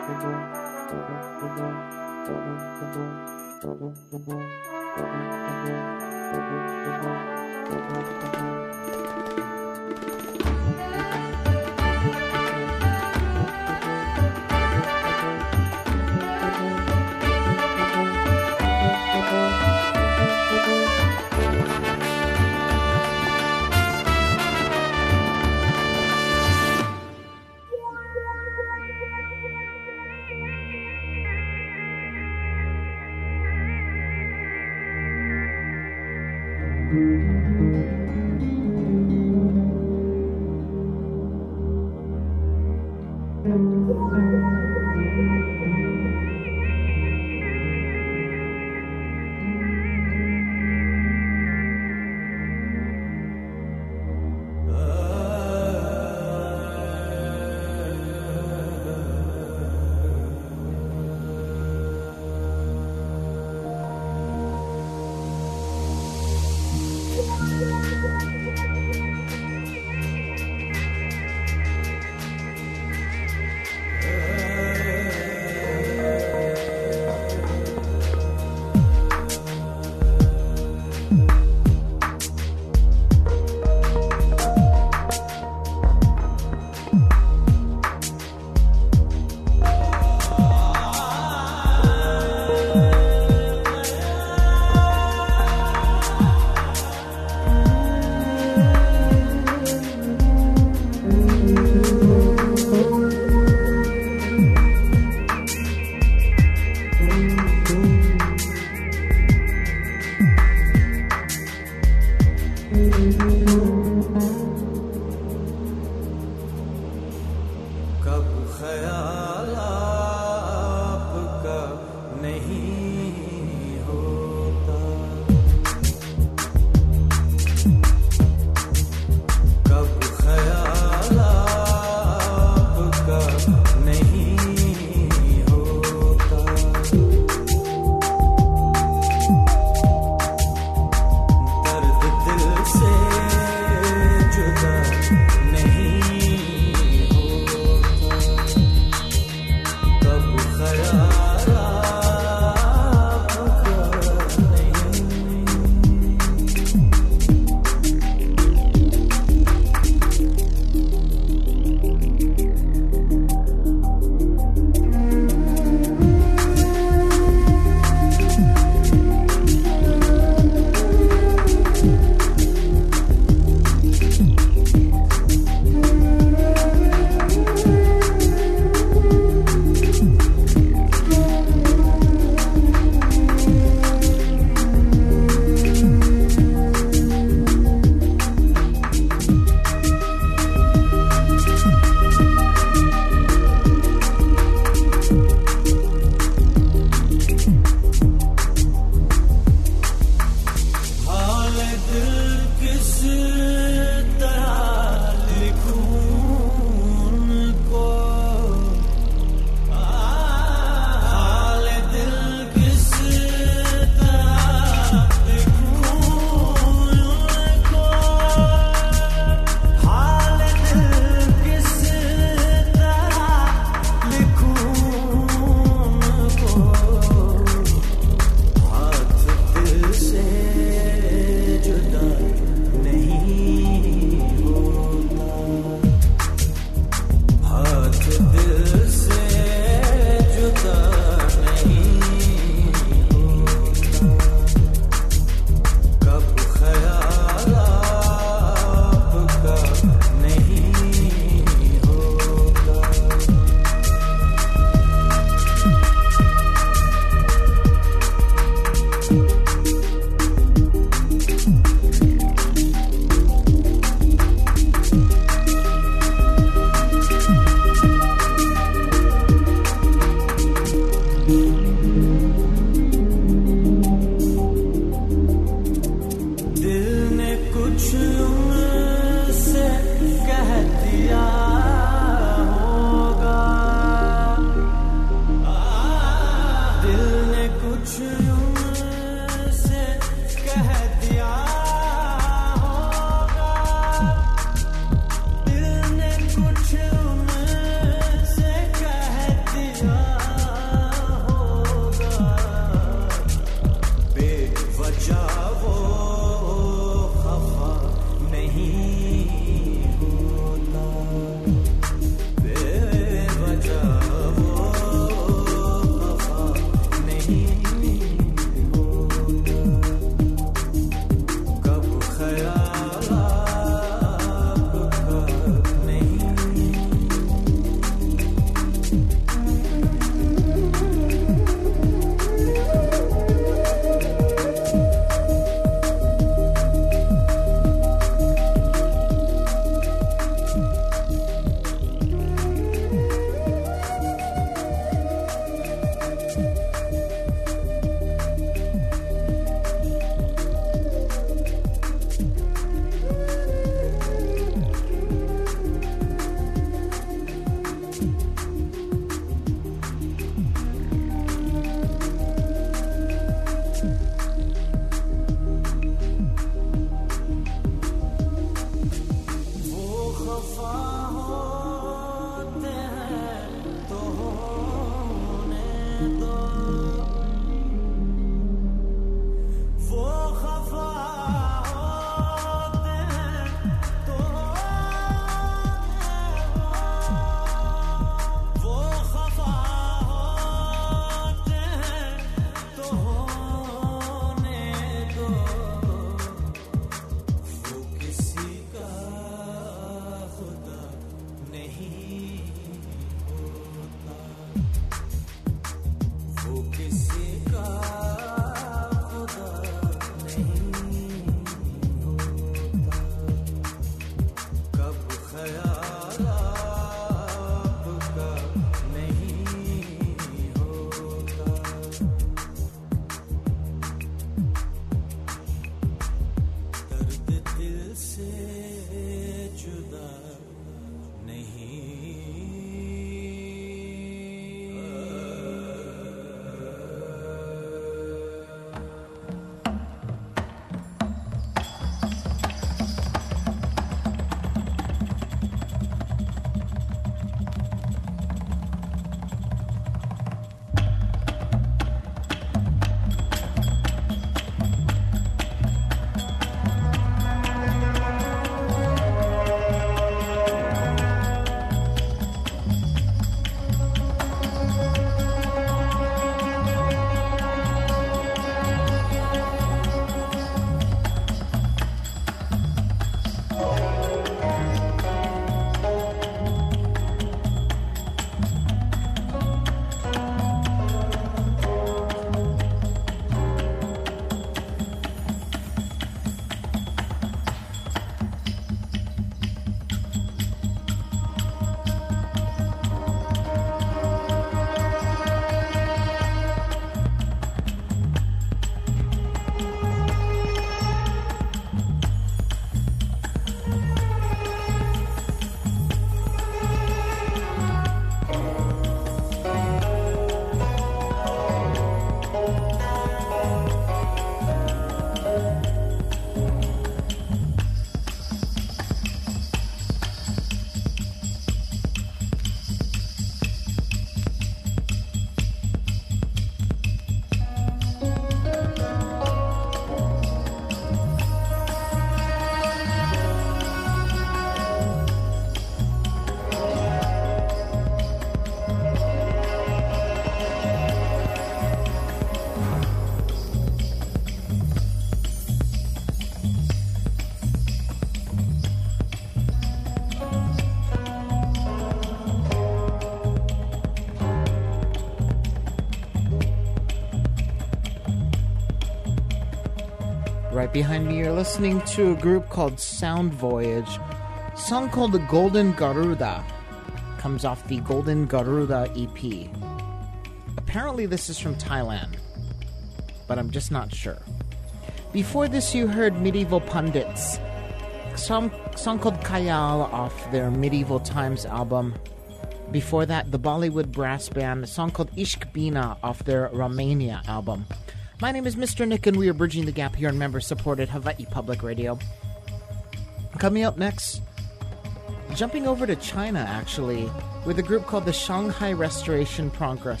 Right behind me, you're listening to a group called Sound Voyage. A song called The Golden Garuda comes off the Golden Garuda EP. Apparently this is from Thailand, but I'm just not sure. Before this, you heard Medieval Pundits, a song called Kayal off their Medieval Times album. Before that, the Bollywood Brass Band, a song called Ishq Bina off their Romania album. My name is Mr. Nick, and we are bridging the gap here on member-supported Hawaii Public Radio. Coming up next, jumping over to China, actually, with a group called the Shanghai Restoration Project.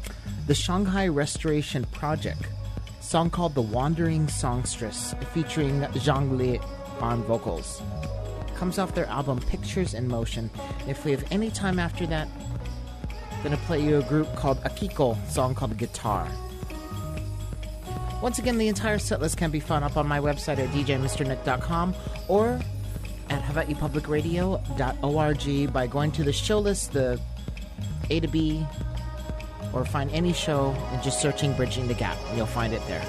A song called The Wandering Songstress, featuring Zhang Li on vocals. Comes off their album Pictures in Motion. If we have any time after that, I'm going to play you a group called Akiko, a song called Guitar. Once again, the entire setlist can be found up on my website at djmrnick.com or at hawaiipublicradio.org by going to the show list, the A to B, or find any show and just searching Bridging the Gap, and you'll find it there.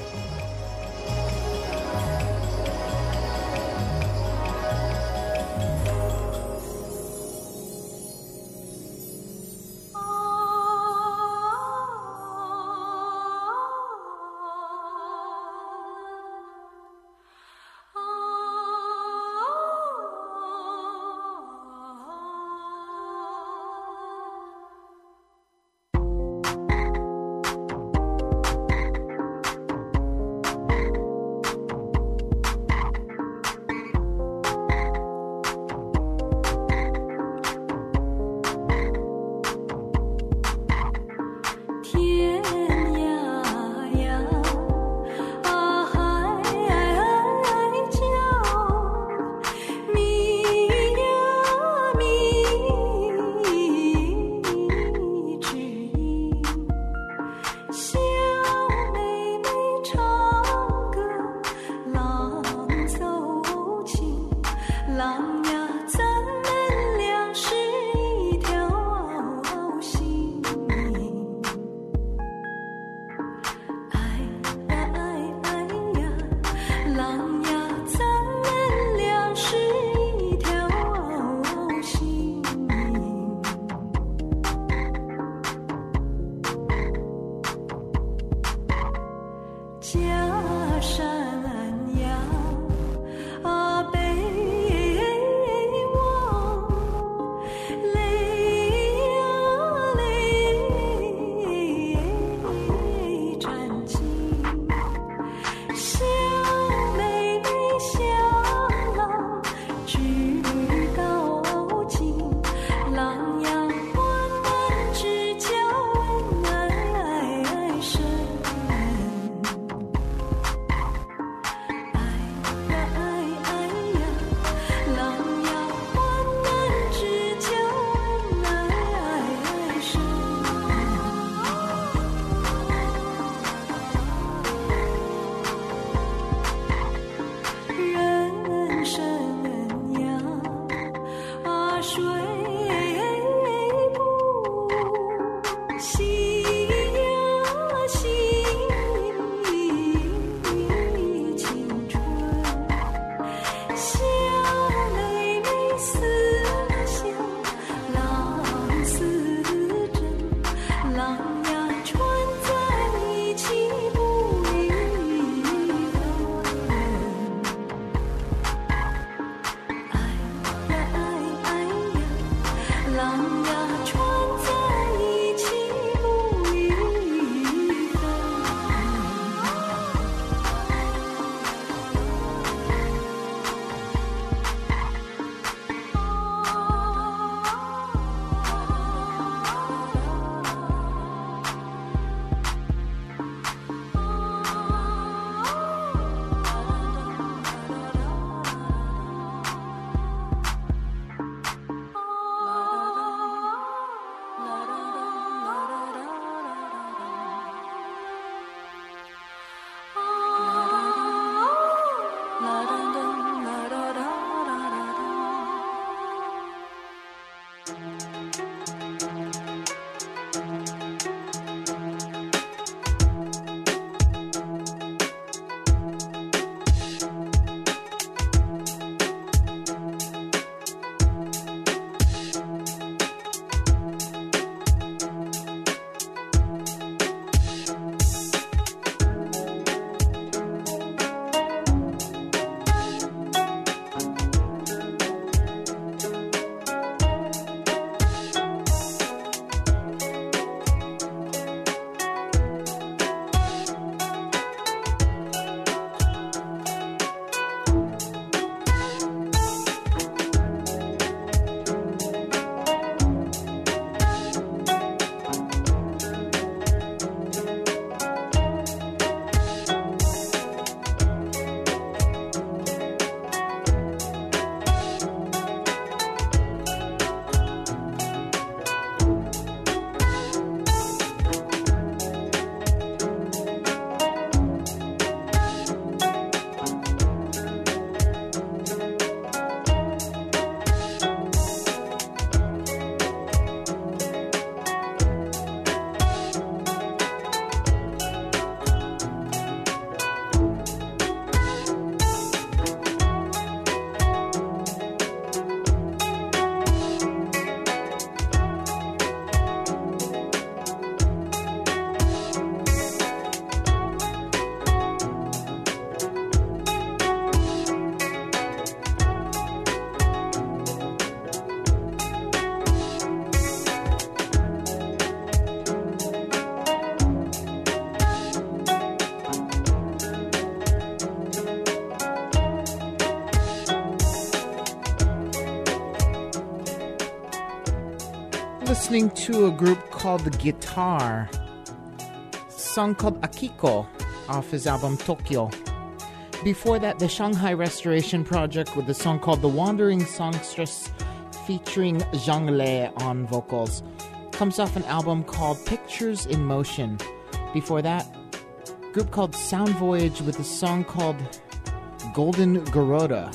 listening to a group called The Guitar, song called Akiko off his album Tokyo. Before that, the Shanghai Restoration Project with the song called The Wandering Songstress featuring Zhang Lei on vocals. Comes off an album called Pictures in Motion. Before that, a group called Sound Voyage with a song called Golden Garuda.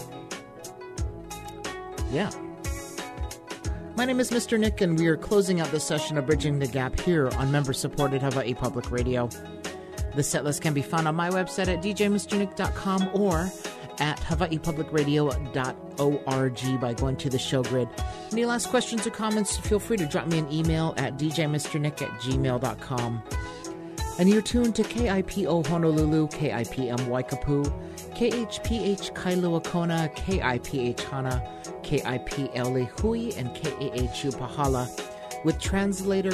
Yeah. My name is Mr. Nick, and we are closing out this session of Bridging the Gap here on member-supported Hawaii Public Radio. The setlist can be found on my website at djmrnick.com or at hawaiipublicradio.org by going to the show grid. Any last questions or comments, feel free to drop me an email at djmrnick@gmail.com. And you're tuned to KIPO Honolulu, KIPM Waikapu, KHPH Kailua Kona, KIPH Hana, KIPL Hui, and KAHU Pahala, with translator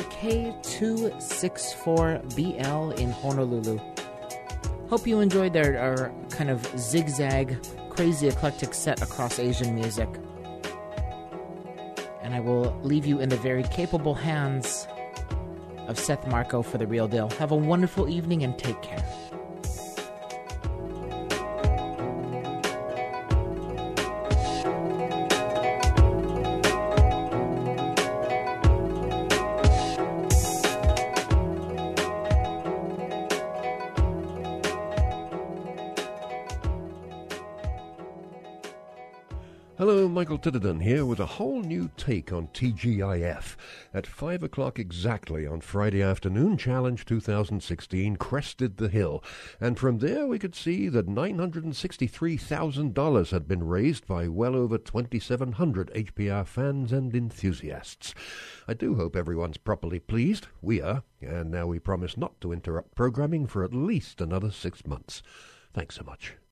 K264BL in Honolulu. Hope you enjoyed our kind of zigzag, crazy eclectic set across Asian music. And I will leave you in the very capable hands of Seth Marco for The Real Deal. Have a wonderful evening and take care. Hello, Michael Titterton here with a whole new take on TGIF. At 5 o'clock exactly on Friday afternoon, Challenge 2016 crested the hill. And from there we could see that $963,000 had been raised by well over 2,700 HPR fans and enthusiasts. I do hope everyone's properly pleased. We are. And now we promise not to interrupt programming for at least another 6 months. Thanks so much.